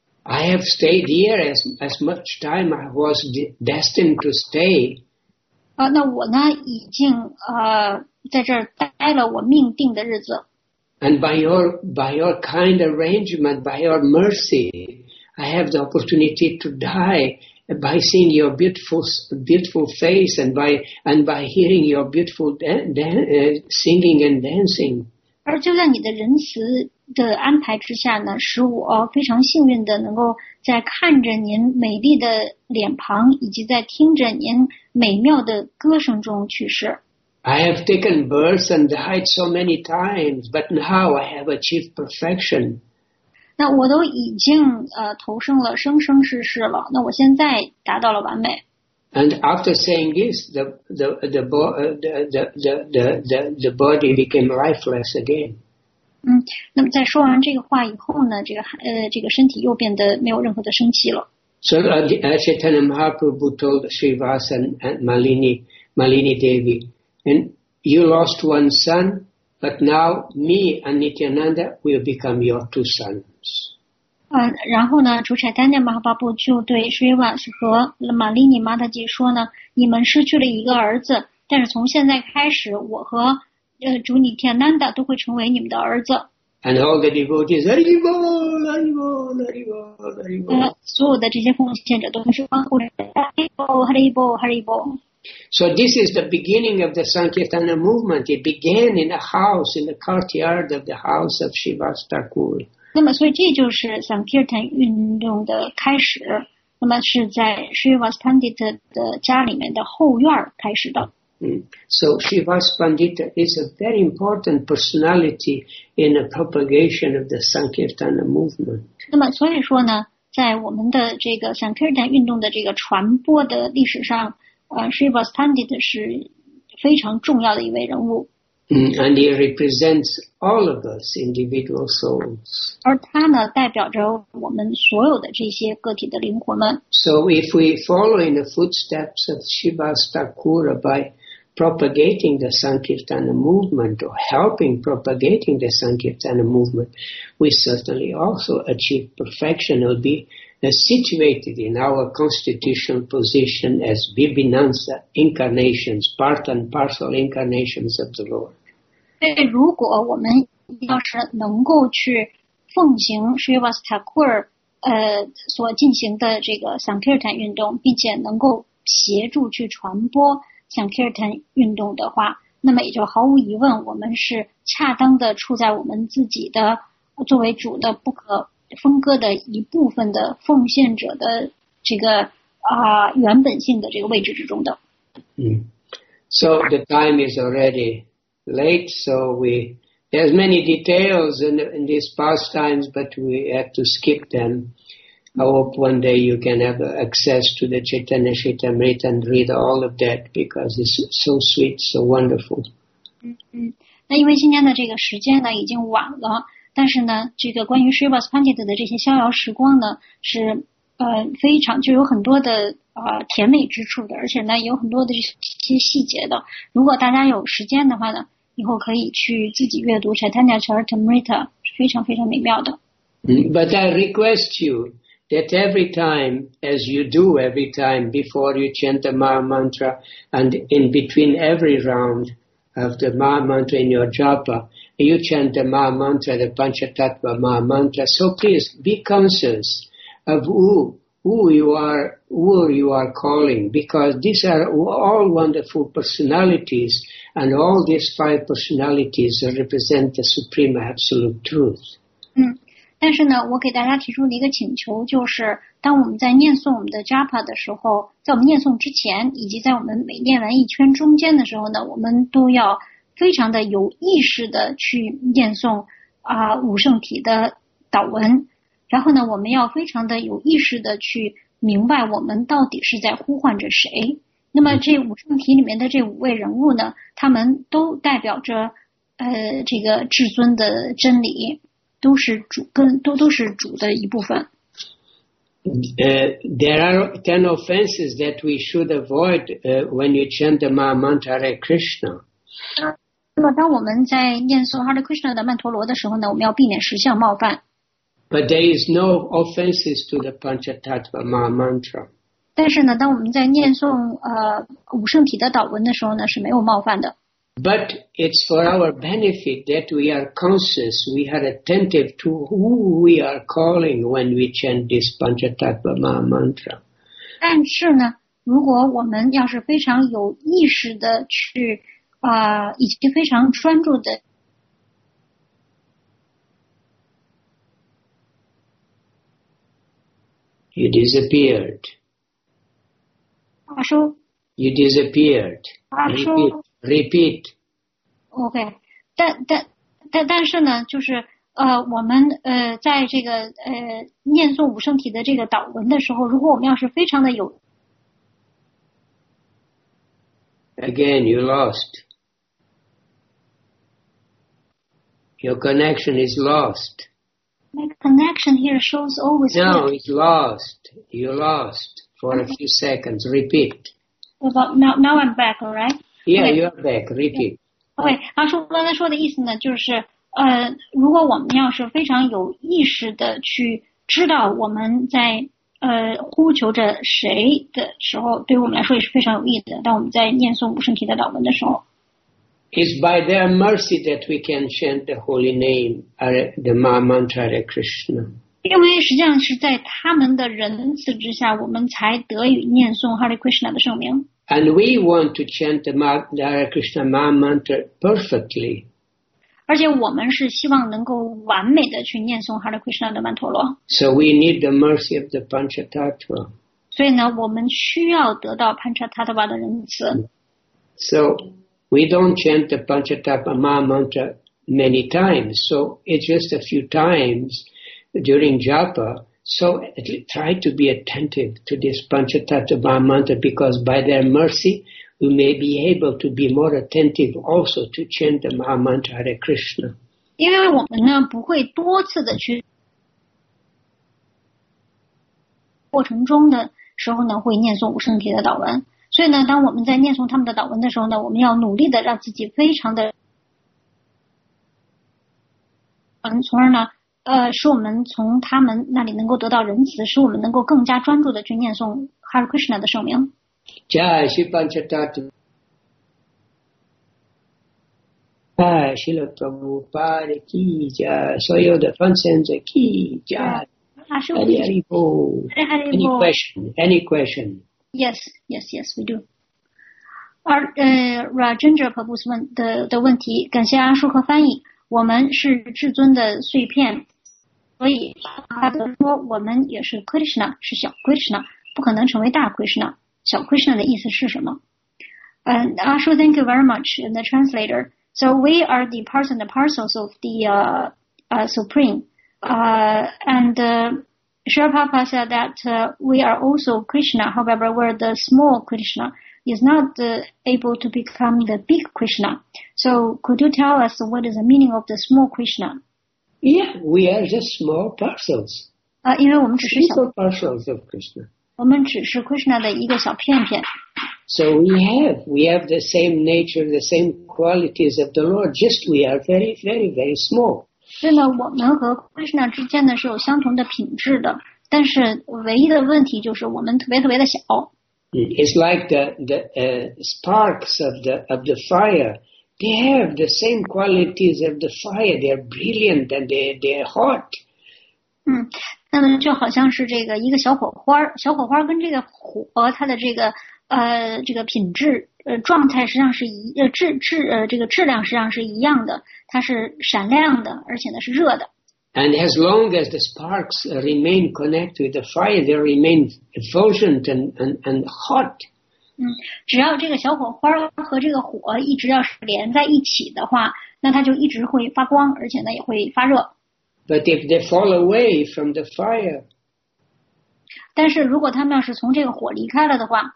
I have stayed here as, as much time I was de- destined to stay. 啊，那我呢已经呃在这儿待了我命定的日子。 And by your, by your kind arrangement, by your mercy, I have the opportunity to die by seeing your beautiful, beautiful face and by, and by hearing your beautiful dan- dan- uh, singing and dancing. 而就在你的仁慈的安排之下呢，使我非常幸运的能够在看着您美丽的脸庞，以及在听着您美妙的歌声中去世。 I have taken birth and died so many times, but now I have achieved perfection. 那我都已经呃投生了生生世世了，那我现在达到了完美。 And after saying this, the the the, bo- uh, the, the, the, the, the body became lifeless again. 嗯，那么在说完这个话以后呢，这个呃这个身体又变得没有任何的生气了。 So uh, the- uh, Chaitanya Mahaprabhu told Srivas and, and Malini, Malini Devi, and you lost one son, but now me and Nityananda will become your two sons. 嗯，然后呢，主Chaitanya Mahaprabhu就对 Srivas 和 Malini Mataji 说呢，你们失去了一个儿子，但是从现在开始，我和呃主 Nityananda 都会成为你们的儿子。 And all the devotees, Haribol, Haribol, Haribol, Haribol. 呃，所有的这些奉献者都是欢呼着 Haribol Haribol Haribol。 So this is the beginning of the Sankirtana movement. It began in a house, in the courtyard of the house of Srivas Thakur. 那么，所以这就是 Sankirtan 运动的开始。那么是在 Srivas Pandit 的家里面的后院开始的。 Mm. So Srivas Pandita is a very important personality in the propagation of the Sankirtana movement. 那么，所以说呢，在我们的这个 Sankirtan 运动的这个传播的历史上，呃 ，Srivas Pandit 是非常重要的一位人物。 Mm, and he represents all of us, individual souls. 而他呢，代表着我们所有的这些个体的灵魂们。 So if we follow in the footsteps of Srivas Thakura by propagating the Sankirtana movement or helping propagating the Sankirtana movement, we certainly also achieve perfection. Will be uh, situated in our constitutional position as Vibhinansa incarnations, part and parcel incarnations of the Lord. 对，如果我们要是能够去奉行 Srivas Thakur 呃所进行的这个 Sankirtan 运动，并且能够协助去传播Sankirtan 运动的话，那么也就毫无疑问，我们是恰当的处在我们自己的作为主的不可分割的一部分的奉献者的这个啊、呃、原本性的这个位置之中的。 Mm. So the time is already late, so we there's many details in, in these pastimes, but we have to skip them. I hope one day you can have access to the Chaitanya Charitamrita and read all of that because it's so sweet, so wonderful. 嗯嗯，那因为今天的这个时间呢已经晚了，但是呢，这个关于 Srivas Pandita 的这些逍遥时光呢，是呃非常就有很多的呃甜美之处的，而且呢有很多的这些细节的。如果大家有时间的话呢，以后可以去自己阅读 Chaitanya Charitamrita， 非常非常美妙的。 But I request you that every time, as you do every time before you chant the Maha Mantra and in between every round of the Maha Mantra in your japa, you chant the Maha Mantra, the Panchatattva Maha Mantra. So please be conscious of who, who you are, who you are calling, because these are all wonderful personalities, and all these five personalities represent the supreme absolute truth. 嗯。但是呢，我给大家提出的一个请求就是，当我们在念诵我们的 japa 的时候，在我们念诵之前，以及在我们每念完一圈中间的时候呢，我们都要非常的有意识的去念诵啊、呃、五圣体的祷文，然后呢，我们要非常的有意识的去明白我们到底是在呼唤着谁。那么这五圣体里面的这五位人物呢，他们都代表着呃这个至尊的真理。都是主跟都都是主的一部分。 Uh, there are ten offenses that we should avoid uh, when you chant the Maha Mantra Hare Krishna. 那么当我们在念诵 Hare Krishna 的曼陀罗的时候呢，我们要避免十项冒犯。 But there is no offenses to the Panchatattva Maha Mantra. 但是呢，当我们在念诵呃五圣体的祷文的时候呢，是没有冒犯的。 But it's for our benefit that we are conscious, we are attentive to who we are calling when we chant this Panchatattva Maha Mantra. 但是呢，如果我们要是非常有意识的去啊、呃，以及非常专注的。 You disappeared. 阿叔。 You disappeared. 阿叔。 Repeat. Repeat. OK， 但但但但是呢，就是呃，我们呃，在这个呃念诵五圣体的这个祷文的时候，如果我们要是非常的有 Again, you lost. Your connection is lost. My connection here shows always. No, it's lost. You lost for a few seconds. Repeat. About now, now I'm back, all right? Yeah, okay. you are back. Repeat. OK， 阿叔刚才说的意思呢，就是呃，如果我们要是非常有意识的去知道我们在呃呼求着谁的时候，对于我们来说也是非常有益的。当我们在念诵五圣体的祷文的时候。 It's by their mercy that we can chant the holy name, the Maha Mantra Hare Krishna. 因为实际上是在他们的仁慈之下，我们才得以念诵 Hare Krishna 的圣名。 And we want to chant the Hare Krishna Maha Mantra perfectly. 而且我们是希望能够完美的去念诵 Hare Krishna 的曼陀罗。 So we need the mercy of the Panchatattva. 所以呢，我们需要得到 Panchatattva 的仁慈。 So we don't chant the Panchatattva Maha Mantra many times. So it's just a few times during japa. So try to be attentive to this Panchatattva Maha Mantra, because by their mercy we may be able to be more attentive also to chant the Maha Mantra Hare Krishna. 因为我们呢不会多次的去过程中的时候呢会念诵五圣体的祷文，所以呢当我们在念诵他们的祷文的时候呢，我们要努力的让自己非常的嗯，从而呢呃使我们从他们那里能够得到仁慈，使我们能够更加专注的去念诵 Hare Krishna 的圣名。 Jai Shri Panchatattva Jai Srila Prabhupada Ki Jai Soyoda Fansenja Ki Jai. Hari Hari Bol. Any question? Any question? Yes, yes, yes, we do. 而呃 Rajendra Prabhu 问的的问题，感谢阿叔和翻译。我们是至尊的碎片，所以他的说我们也是 Krishna， 是小 Krishna， 不可能成为大 Krishna。小 Krishna 的意思是什么？嗯，阿叔 thank you very much, and the translator. So we are the parts and the parcels of the uh, uh, Supreme. Uh, and uh, Srila Prabhupada said that uh, we are also Krishna, however, where the small Krishna is not uh, able to become the big Krishna. So could you tell us what is the meaning of the small Krishna? Yeah, we are just small parcels. 啊、uh, 因为我们只是小 Small parcels of Krishna. 我们只是 Krishna 的一个小片片。 So we have, we have the same nature, the same qualities of the Lord, just we are very, very, very small. 所以呢，我们和 Krishna 之间呢是有相同的品质的，但是唯一的问题就是我们特别特别的小。 It's like the, the uh, sparks of the, of the fire. They have the same qualities of the fire. They are brilliant and they, they are hot. 嗯，那么就好像是这个一个小火花，小火花跟这个火它的这个呃这个品质呃状态实际上是一呃质质呃这个质量实际上是一样的，它是闪亮的，而且呢是热的。 And as long as the sparks remain connected with the fire, they remain effulgent and, and, and hot. 嗯，只要这个小火花和这个火一直要是连在一起的话，那它就一直会发光，而且呢也会发热。 But if they fall away from the fire, 但是如果他们要是从这个火离开了的话，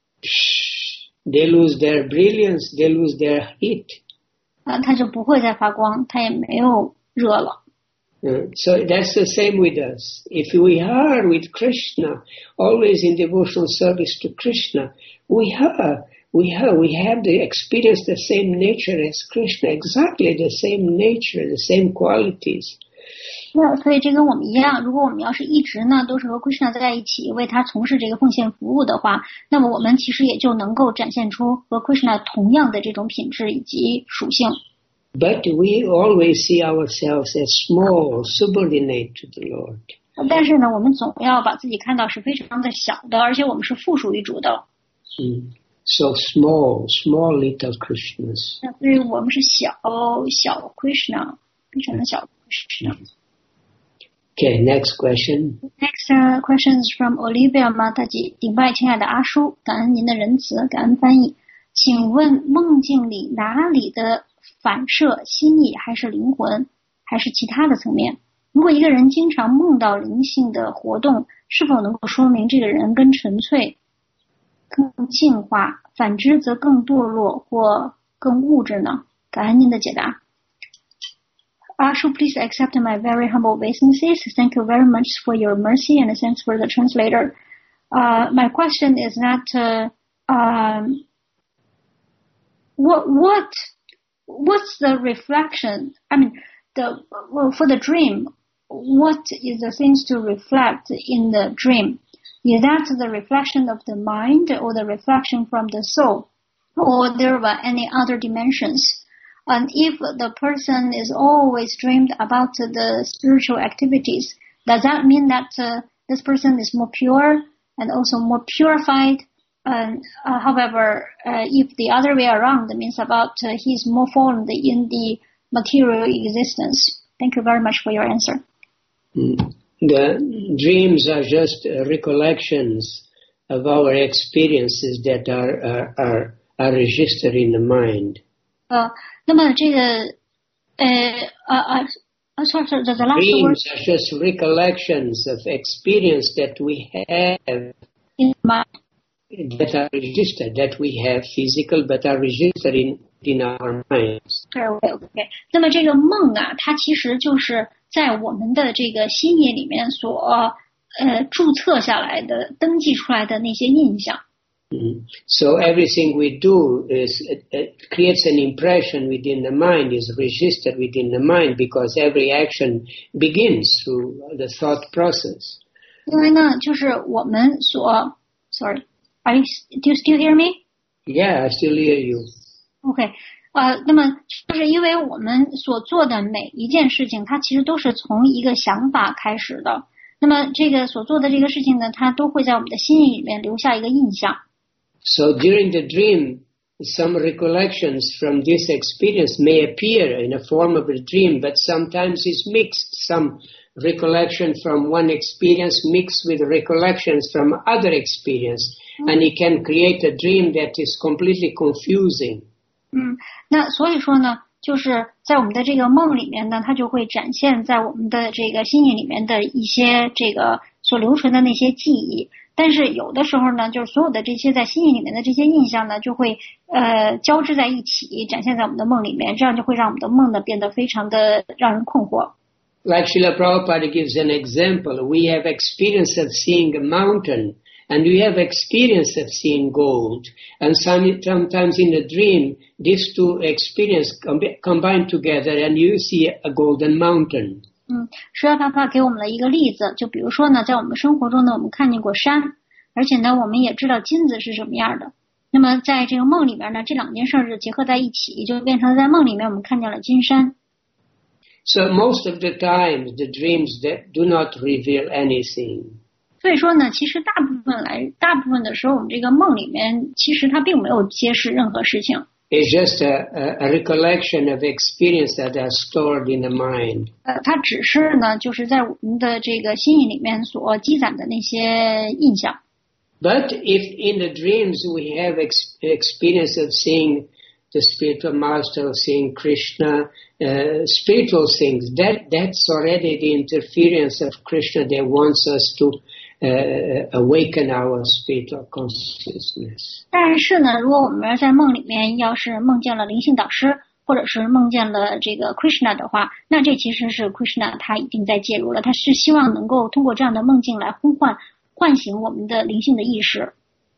they lose their brilliance, they lose their heat. 啊，它就不会再发光，它也没有热了。 Uh, so that's the same with us. If we are with Krishna, always in devotional service to Krishna, we are, we are, we have the experience the same nature as Krishna, exactly the same nature, the same qualities. 那所以这跟我们一样，如果我们要是一直呢都是和 Krishna 在一起，为他从事这个奉献服务的话，那么我们其实也就能够展现出和 Krishna 同样的这种品质以及属性。 But we always see ourselves as small, subordinate to the Lord. 但是呢，我们总要把自己看到是非常的小的，而且我们是附属于主的。 Mm. So small, small little Krishnas. 所以我们是小小 Krishna， 非常的小 Krishna。Okay, next question. Next uh, question is from Olivia Mataji. 顶拜亲爱的阿叔，感恩您的仁慈，感恩翻译。请问梦境里哪里的反射心意还是灵魂还是其他的层面？如果一个人经常梦到灵性的活动，是否能够说明这个人更纯粹更进化，反之则更堕落或更物质呢？感恩您的解答。Ashu, please accept my very humble obeisances. Thank you very much for your mercy and thanks for the translator. Uh, my question is that uh, um, what what what's the reflection? I mean, the well, for the dream, what is the things to reflect in the dream? Is that the reflection of the mind or the reflection from the soul, or there are any other dimensions? And if the person is always dreamed about the spiritual activities, does that mean that uh, this person is more pure and also more purified? And uh, however, uh, if the other way around, that means about uh, he is more fallen in the material existence. Thank you very much for your answer. Mm. The dreams are just uh, recollections of our experiences that are are are, are registered in the mind. 呃，那么这个，呃呃呃呃 sorry, sorry, the last Dreams word are just recollections of experience that we have in mind. that are registered, that we have physical but are registered in, in our minds. OK OK。那么这个梦啊，它其实就是在我们的这个心意里面所呃注册下来的、登记出来的那些印象。 Mm-hmm. So everything we do is uh, uh, creates an impression within the mind, is registered within the mind, because every action begins through the thought process. 因为呢，就是我们所 ，sorry, are you do you still hear me? Yeah, I still hear you. OK， 呃，那么就是因为我们所做的每一件事情，它其实都是从一个想法开始的。那么这个所做的这个事情呢，它都会在我们的心意里面留下一个印象。 So during the dream, some recollections from this experience may appear in a form of a dream, but sometimes it's mixed. Some recollection from one experience mixed with recollections from other experience, and it can create a dream that is completely confusing. 嗯，那所以说呢，就是在我们的这个梦里面呢，它就会展现在我们的这个心意里面的一些这个所留存的那些记忆。但是有的时候呢，就是所有的这些在心意里面的这些印象呢，就会呃交织在一起，展现在我们的梦里面，这样就会让我们的梦呢变得非常的让人困惑。 Like Srila Prabhupada gives an example, we have experience of seeing a mountain, and we have experience of seeing gold. And some, sometimes in a dream, these two experiences combine together, and you see a golden mountain. 嗯，释迦帕帕给我们了一个例子，就比如说呢，在我们生活中呢，我们看见过山，而且呢，我们也知道金子是什么样的。那么在这个梦里面呢，这两件事就结合在一起，就变成在梦里面我们看见了金山。 So most of the time, the dreams that do not reveal anything. 所以说呢，其实大部分来，大部分的时候，我们这个梦里面其实它并没有揭示任何事情。 It's just a, a, a recollection of experience that are stored in the mind. 呃，它只是呢，就是在我们的这个心意里面所积攒的那些印象。 But if in the dreams we have ex- experience of seeing the spiritual master, seeing Krishna, uh, spiritual things, that that's already the interference of Krishna that wants us to Uh, awaken our spiritual consciousness. 但是呢，如果我们在梦里面要是梦见了灵性导师，或者是梦见了这个 Krishna 的话，那这其实是 Krishna 他已经在介入了，他是希望能够通过这样的梦境来呼唤、唤醒我们的灵性的意识。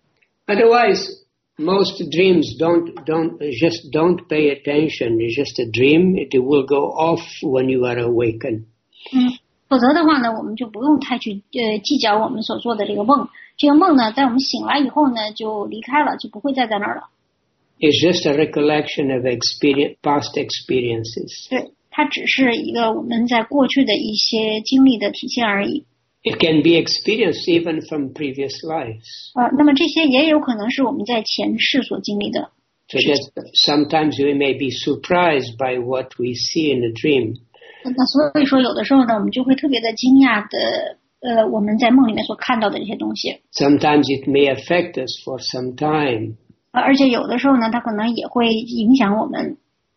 Otherwise, most dreams don't don't just don't pay attention. It's just a dream. It will go off when you are awakened. 嗯。否则的话呢，我们就不用太去呃计较我们所做的这个梦。这个梦呢，在我们醒来以后呢，就离开了，就不会再在那儿了。 It's just a recollection of experience, past experiences. 对，它只是一个我们在过去的一些经历的体现而已。 It can be experienced even from previous lives. 呃，那么这些也有可能是我们在前世所经历的。 So that sometimes we may be surprised by what we see in a dream. 那所以说，有的时候呢，我们就会特别的惊讶的，呃，我们在梦里面所看到的这些东西。 Sometimes it may affect us for some time. 而且有的时候呢，它可能也会影响我们。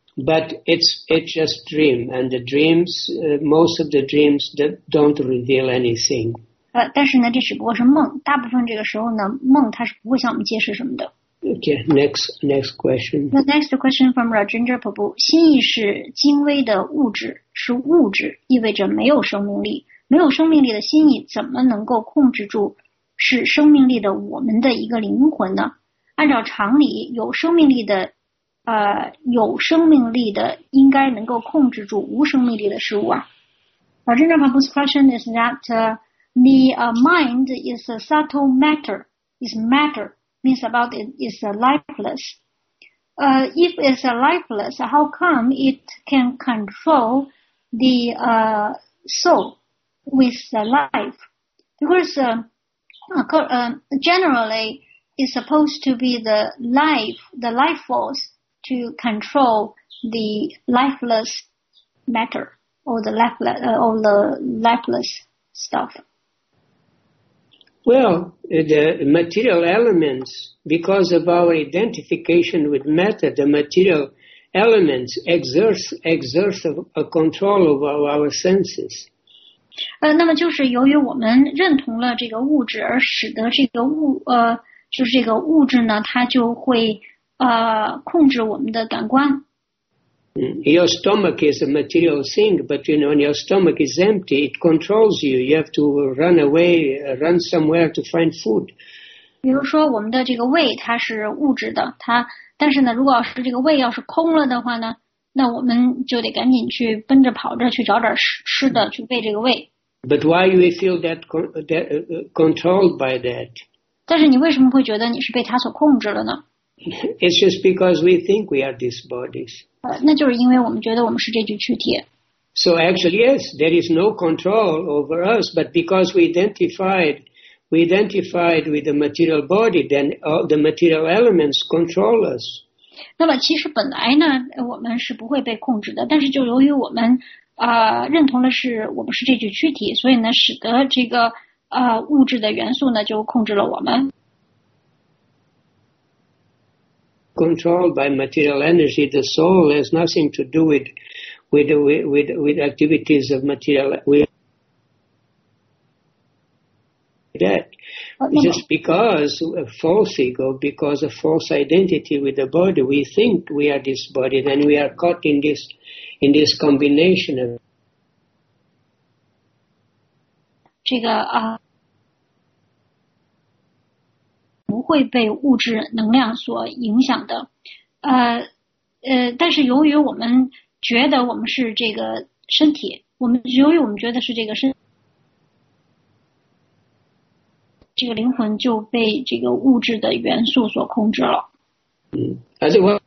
But it's it's just dream, and the dreams, uh, most of the dreams that don't reveal anything. 呃，但是呢，这只不过是梦，大部分这个时候呢，梦它是不会向我们揭示什么的。 Okay, next next question. The next question from Rajendra Prabhu. 心意是精微的物质，是物质，意味着没有生命力。没有生命力的心意怎么能够控制住是生命力的我们的一个灵魂呢？按照常理，有生命力的呃有生命力的应该能够控制住无生命力的事物啊。Rajendra Prabhu's question is that uh, the uh, mind is a subtle matter, is matter. Means about it is uh, lifeless. Uh, if it's uh, lifeless, how come it can control the uh, soul with uh, life? Because uh, uh, generally it's supposed to be the life, the life force to control the lifeless matter or the lifeless, uh, or the lifeless stuff. Well, the material elements, because of our identification with matter, the material elements exert exert a control over our senses. 呃，那么就是由于我们认同了这个物质，而使得这个物呃就是这个物质呢，它就会呃控制我们的感官。 Your stomach is a material thing, but you know, when your stomach is empty, it controls you. You have to run away, run somewhere to find food. 比如说，我们的这个胃它是物质的，它但是呢，如果要是这个胃要是空了的话呢，那我们就得赶紧去奔着跑着去找点吃吃的去喂这个胃。 But why do we feel that, that uh, controlled by that? 但是你为什么会觉得你是被它所控制了呢？ It's just because we think we are these bodies. 呃，那就是因为我们觉得我们是这具躯体。 So actually, yes, there is no control over us, but because we identified, we identified with the material body, then all the material elements control us. 那么其实本来呢，我们是不会被控制的，但是就由于我们呃认同的是我们是这具躯体，所以呢，使得这个呃物质的元素呢就控制了我们。 Controlled by material energy, the soul has nothing to do with with with with activities of material with that. Just because a false ego, because a false identity with the body, we think we are this body, then we are caught in this in this combination of 这个啊。不会被物质能量所影响的，呃呃，但是由于我们觉得我们是这个身体，我们由于我们觉得是这个身，这个灵魂就被这个物质的元素所控制了。 嗯，而且我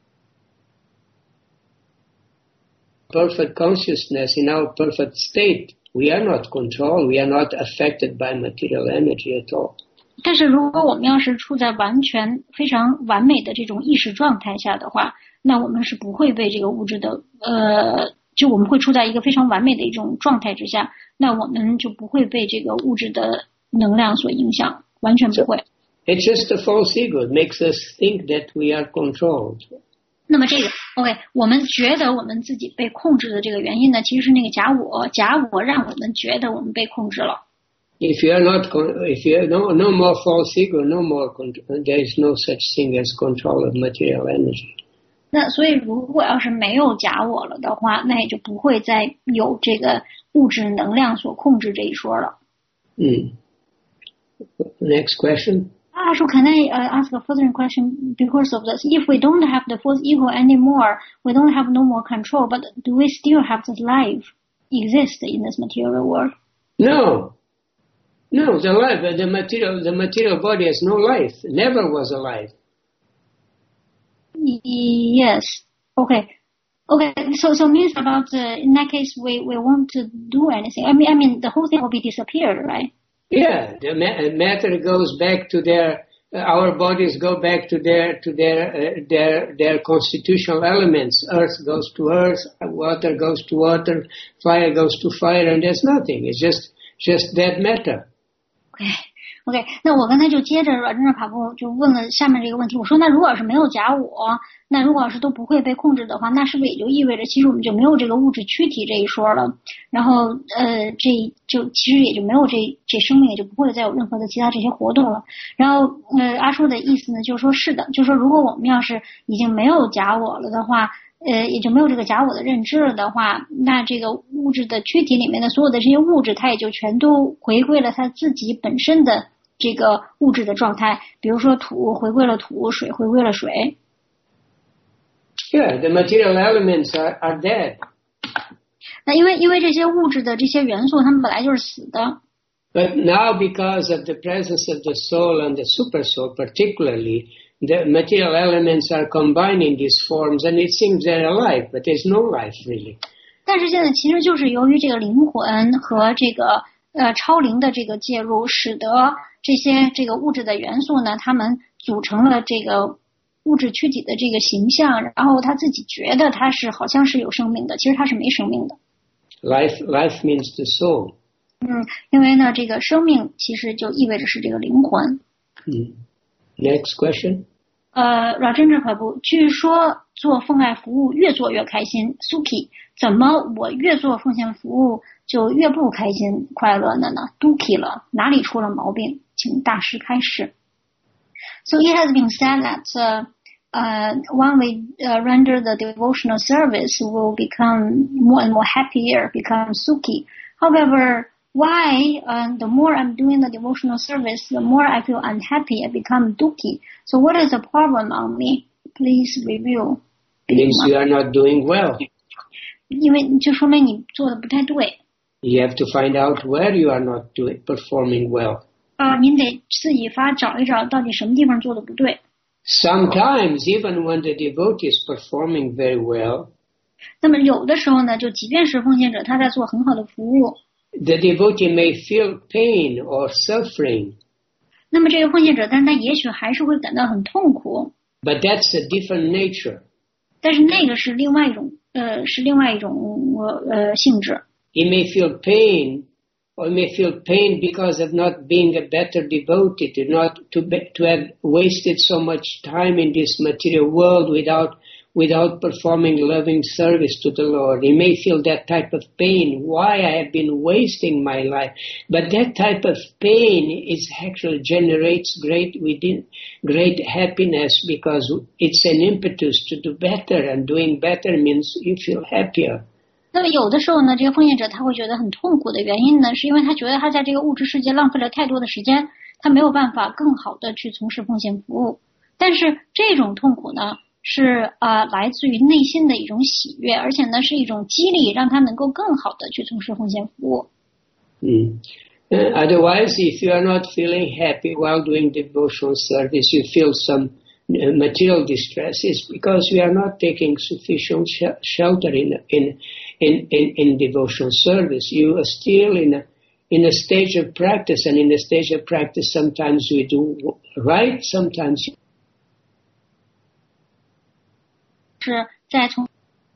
perfect consciousness in our perfect state, we are not controlled, we are not affected by material energy at all. 但是如果我们要是处在完全非常完美的这种意识状态下的话，那我们是不会被这个物质的呃，就我们会处在一个非常完美的一种状态之下，那我们就不会被这个物质的能量所影响，完全不会。 It's just a false ego. It makes us think that we are controlled. 那么这个 OK， 我们觉得我们自己被控制的这个原因呢，其实是那个假我，假我让我们觉得我们被控制了。 If you are not, if you have no, no more false ego, no more, there is no such thing as control of material energy. 那所以如果要是没有假我了的话，那也就不会再有这个物质能量所控制这一说了。 嗯。Next question. Ashu, can I uh, ask a further question because of this? If we don't have the false ego anymore, we don't have no more control, but do we still have this life exist in this material world? No. No, the life, the material, the material body has no life. Never was alive. Yes. Okay. Okay. So, so means about uh, in that case, we we won't do anything. I mean, I mean, the whole thing will be disappeared, right? Yeah, the ma- matter goes back to their. Uh, our bodies go back to their to their uh, their their constitutional elements. Earth goes to earth, water goes to water, fire goes to fire, and there's nothing. It's just just that matter. OK OK， 那我刚才就接着软正卡布就问了下面这个问题，我说那如果要是没有假我，那如果要是都不会被控制的话，那是不是也就意味着其实我们就没有这个物质躯体这一说了？然后呃，这就其实也就没有这这生命也就不会再有任何的其他这些活动了。然后呃，阿叔的意思呢，就是说是的，就是说如果我们要是已经没有假我了的话。呃，也就没有这个假我的认知了的话，那这个物质的躯体里面的所有的这些物质，它也就全都回归了它自己本身的这个物质的状态。比如说土回归了土，水回归了水。 Yeah, the material elements are are dead. 那因为因为这些物质的这些元素，它们本来就是死的。 But now, because of the presence of the soul and the super soul, particularly. The material elements are combining these forms, and it seems they're alive, but there's no life really. 但是现在其实就是由于这个灵魂和这个呃超灵的这个介入，使得这些这个物质的元素呢，它们组成了这个物质躯体的这个形象，然后他自己觉得它是好像是有生命的，其实它是没生命的。 Life, life means the soul. 嗯，因为呢，这个生命其实就意味着是这个灵魂。 嗯。Next question. 呃，阮真正可不，据说做奉爱服务越做越开心。Suki， 怎么我越做奉献服务就越不开心快乐了呢 ？Duki 了，哪里出了毛病？请大师开示。 So it has been said that uh, uh, when we uh, render the devotional service, we'll become more and more happier, become sukhi. However, why uh, the more I'm doing the devotional service, the more I feel unhappy, I become dukkhi. So what is the problem on me? Please review. It means you are not doing well. 因为就说明你做的不太对。 You have to find out where you are not doing, performing well. 啊，您得自己发找一找，到底什么地方做的不对。 Sometimes, even when the devotee is performing very well, 那么有的时候呢，就即便是奉献者他在做很好的服务， the devotee may feel pain or suffering. 那么这个奉献者，但是他也许还是会感到很痛苦。 But that's a different nature. 但是那个是另外一种，呃，是另外一种呃性质。 He may feel pain, or may feel pain because of not being a better devotee, to not to be, to have wasted so much time in this material world without without performing loving service to the Lord. He may feel that type of pain. Why I have been wasting my life? But that type of pain is actually generates great within great happiness because it's an impetus to do better, and doing better means you feel happier. 那么有的时候呢，这个奉献者他会觉得很痛苦的原因呢，是因为他觉得他在这个物质世界浪费了太多的时间，他没有办法更好的去从事奉献服务。但是这种痛苦呢，是啊、呃、来自于内心的一种喜悦，而且呢是一种激励，让他能够更好的去从事奉献服务。 Mm. Uh, otherwise, if you are not feeling happy while doing devotional service, you feel some uh, material distress, it's because you are not taking sufficient sh- shelter in, in in in in devotional service. You are still in a in a stage of practice, and in a stage of practice, sometimes we do right, sometimes. 是在从，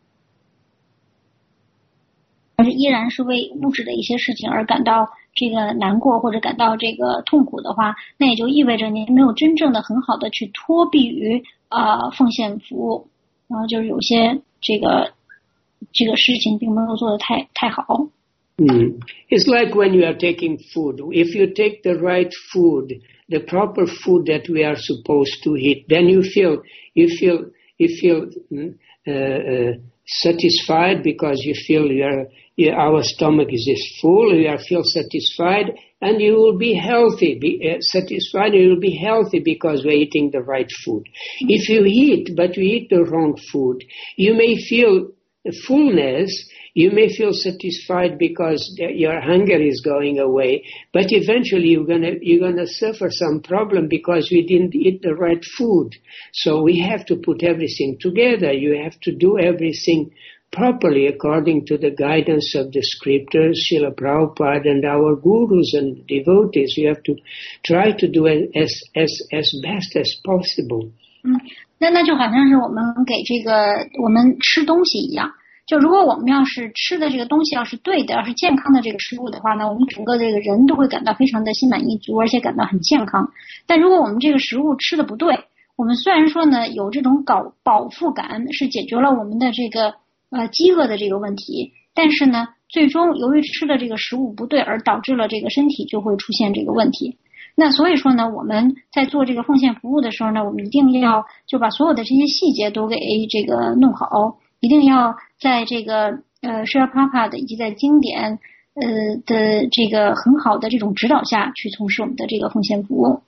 而是依然是为物质的一些事情而感到这个难过或者感到这个痛苦的话，那也就意味着您没有真正的很好的去脱避于啊、呃、奉献服务，然后就是有些这个这个事情并没有做得太太好。 Mm. It's like when you are taking food. If you take the right food, the proper food that we are supposed to eat, then you feel you feel you feel uh, uh, satisfied because you feel your, your our stomach is just full. You are feel satisfied, and you will be healthy. Be uh, satisfied, and you will be healthy because we're eating the right food. Mm-hmm. If you eat, but you eat the wrong food, you may feel fullness. You may feel satisfied because your hunger is going away, but eventually you're gonna you're gonna suffer some problem because we didn't eat the right food. So we have to put everything together. You have to do everything properly according to the guidance of the scriptures, Srila Prabhupada, and our gurus and devotees. You have to try to do it as as as best as possible. 嗯，那那就好像是我们给这个我们吃东西一样。就如果我们要是吃的这个东西要是对的，要是健康的这个食物的话呢，我们整个这个人都会感到非常的心满意足，而且感到很健康。但如果我们这个食物吃的不对，我们虽然说呢有这种饱饱腹感，是解决了我们的这个呃饥饿的这个问题，但是呢最终由于吃的这个食物不对，而导致了这个身体就会出现这个问题。那所以说呢，我们在做这个奉献服务的时候呢，我们一定要就把所有的这些细节都给这个弄好，一定要在这个呃 Srila Prabhupada 以及在经典呃的这个很好的这种指导下去从事我们的这个奉献服务。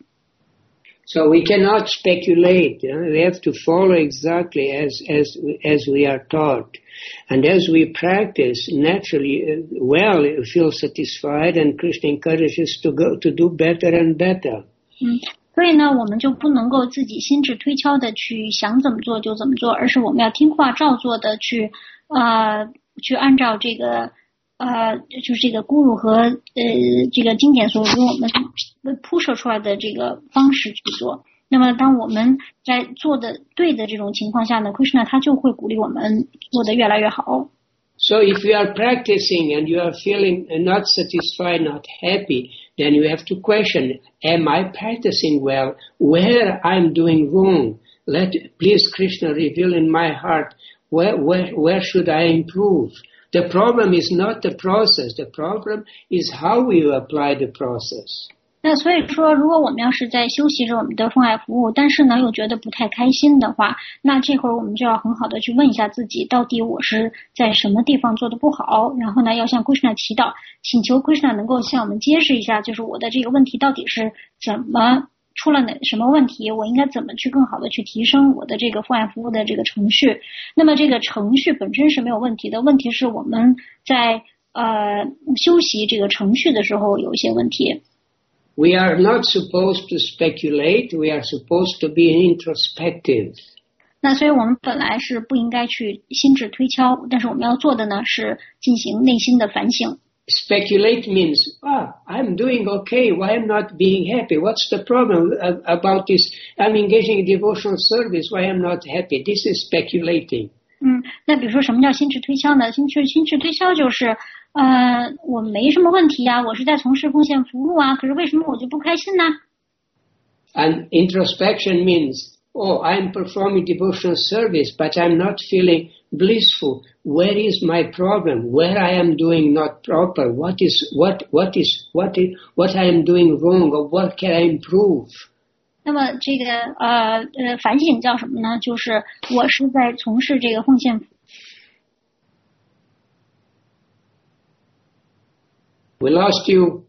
So we cannot speculate. You know? We have to follow exactly as as as we are taught, and as we practice, naturally, uh, well, you feel satisfied, and Krishna encourages to go to do better and better. 嗯。所以呢，我们就不能够自己心智推敲的去想怎么做就怎么做，而是我们要听话照做的去，呃，去按照这个，呃，就是这个咕噜和呃这个经典所给我们铺设出来的这个方式去做。那么，当我们在做的对的这种情况下呢 ，Krishna 他就会鼓励我们做得越来越好。 So if you are practicing and you are feeling not satisfied, not happy, then you have to question, am I practicing well? Where I'm doing wrong? Let, please Krishna reveal in my heart, where, where, where should I improve? The problem is not the process. The problem is how you apply the process. 那所以说，如果我们要是在修习着我们的奉爱服务，但是呢又觉得不太开心的话，那这会儿我们就要很好的去问一下自己，到底我是在什么地方做的不好，然后呢要向 Krishna 祈祷，请求 Krishna 能够向我们揭示一下，就是我的这个问题到底是怎么出了哪什么问题，我应该怎么去更好的去提升我的这个奉爱服务的这个程序。那么这个程序本身是没有问题的，问题是我们在呃修习这个程序的时候有一些问题。 We are not supposed to speculate, we are supposed to be introspective. 那所以我们本来是不应该去心智推敲，但是我们要做的呢是进行内心的反省。 Speculate means, ah, I'm doing okay, why I'm not being happy? What's the problem about this? I'm engaging in devotional service, why I'm not happy? This is speculating. 嗯，那比如说什么叫心智推敲呢？心智心智推敲就是呃，我没什么问题啊，我是在从事奉献服务啊，可是为什么我就不开心呢？ And introspection means, oh, I'm performing devotional service, but I'm not feeling blissful. Where is my problem? Where I am doing not proper? What is what what is what is what I am doing wrong, or what can I improve? 那么这个呃呃反省叫什么呢？就是我是在从事这个奉献。 We lost you.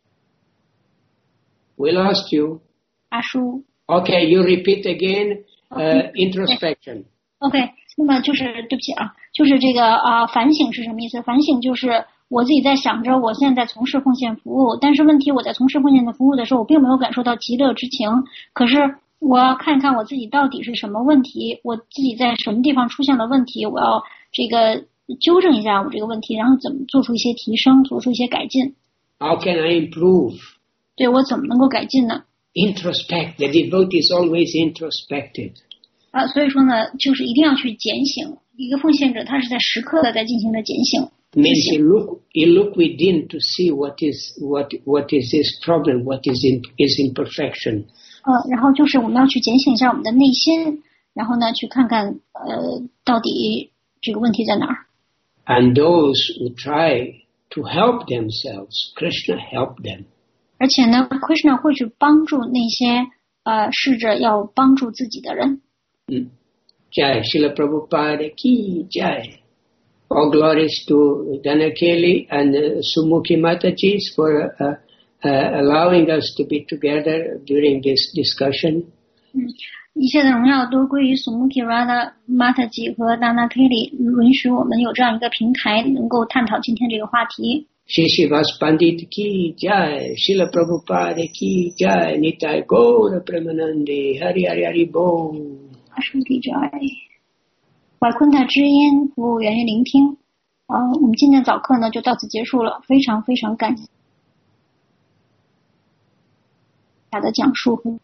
We lost you. 阿叔。 Okay, you repeat again. Uh, introspection. OK， 那么就是对不起啊，就是这个啊、呃、反省是什么意思？反省就是我自己在想着我现在在从事奉献服务，但是问题我在从事奉献的服务的时候，我并没有感受到极乐之情。可是我要看看我自己到底是什么问题，我自己在什么地方出现了问题，我要这个纠正一下我这个问题，然后怎么做出一些提升，做出一些改进。 How can I improve? 对，我怎么能够改进呢？ Introspect. The devotee is always introspective. 啊，所以说呢，就是一定要去检醒。一个奉献者，他是在时刻的在进行着检醒。 Means you look, you look within to see what is what what is his problem, what is in is imperfection. 呃，然后就是我们要去检醒一下我们的内心，然后呢，去看看呃，到底这个问题在哪儿。 And those who try to help themselves, Krishna help them. 而且呢 ，Krishna 会去帮助那些呃试着要帮助自己的人。 Mm. Jai Srila Prabhupada ki Jai. All glories to Dhanakeli and uh, Sumukhi Mataji for uh, uh, allowing us to be together during this discussion. 嗯，一切的荣耀都归于 Sumukhi Radha Mataji 和 Dhanakeli， 允许我们有这样一个平台，能够探讨今天这个话题。 Shri Srivas Pandit ki Jai, Srila Prabhupada ki Jai, Nitai Gaura Premanande, Hari Hari Hari Bol. 阿弥陀佛。怀昆塔知音，服务源于聆听。啊、呃，我们今天的早课呢就到此结束了，非常非常感谢大家的讲述和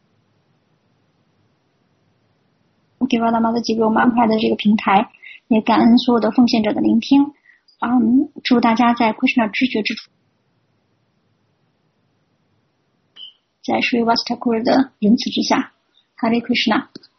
给罗达玛的几位我们安排的这个平台，也感恩所有的奉献者的聆听。嗯，祝大家在 Krishna 知觉之处，在 Sri Vastakur 的仁慈之下 ，Hare Krishna。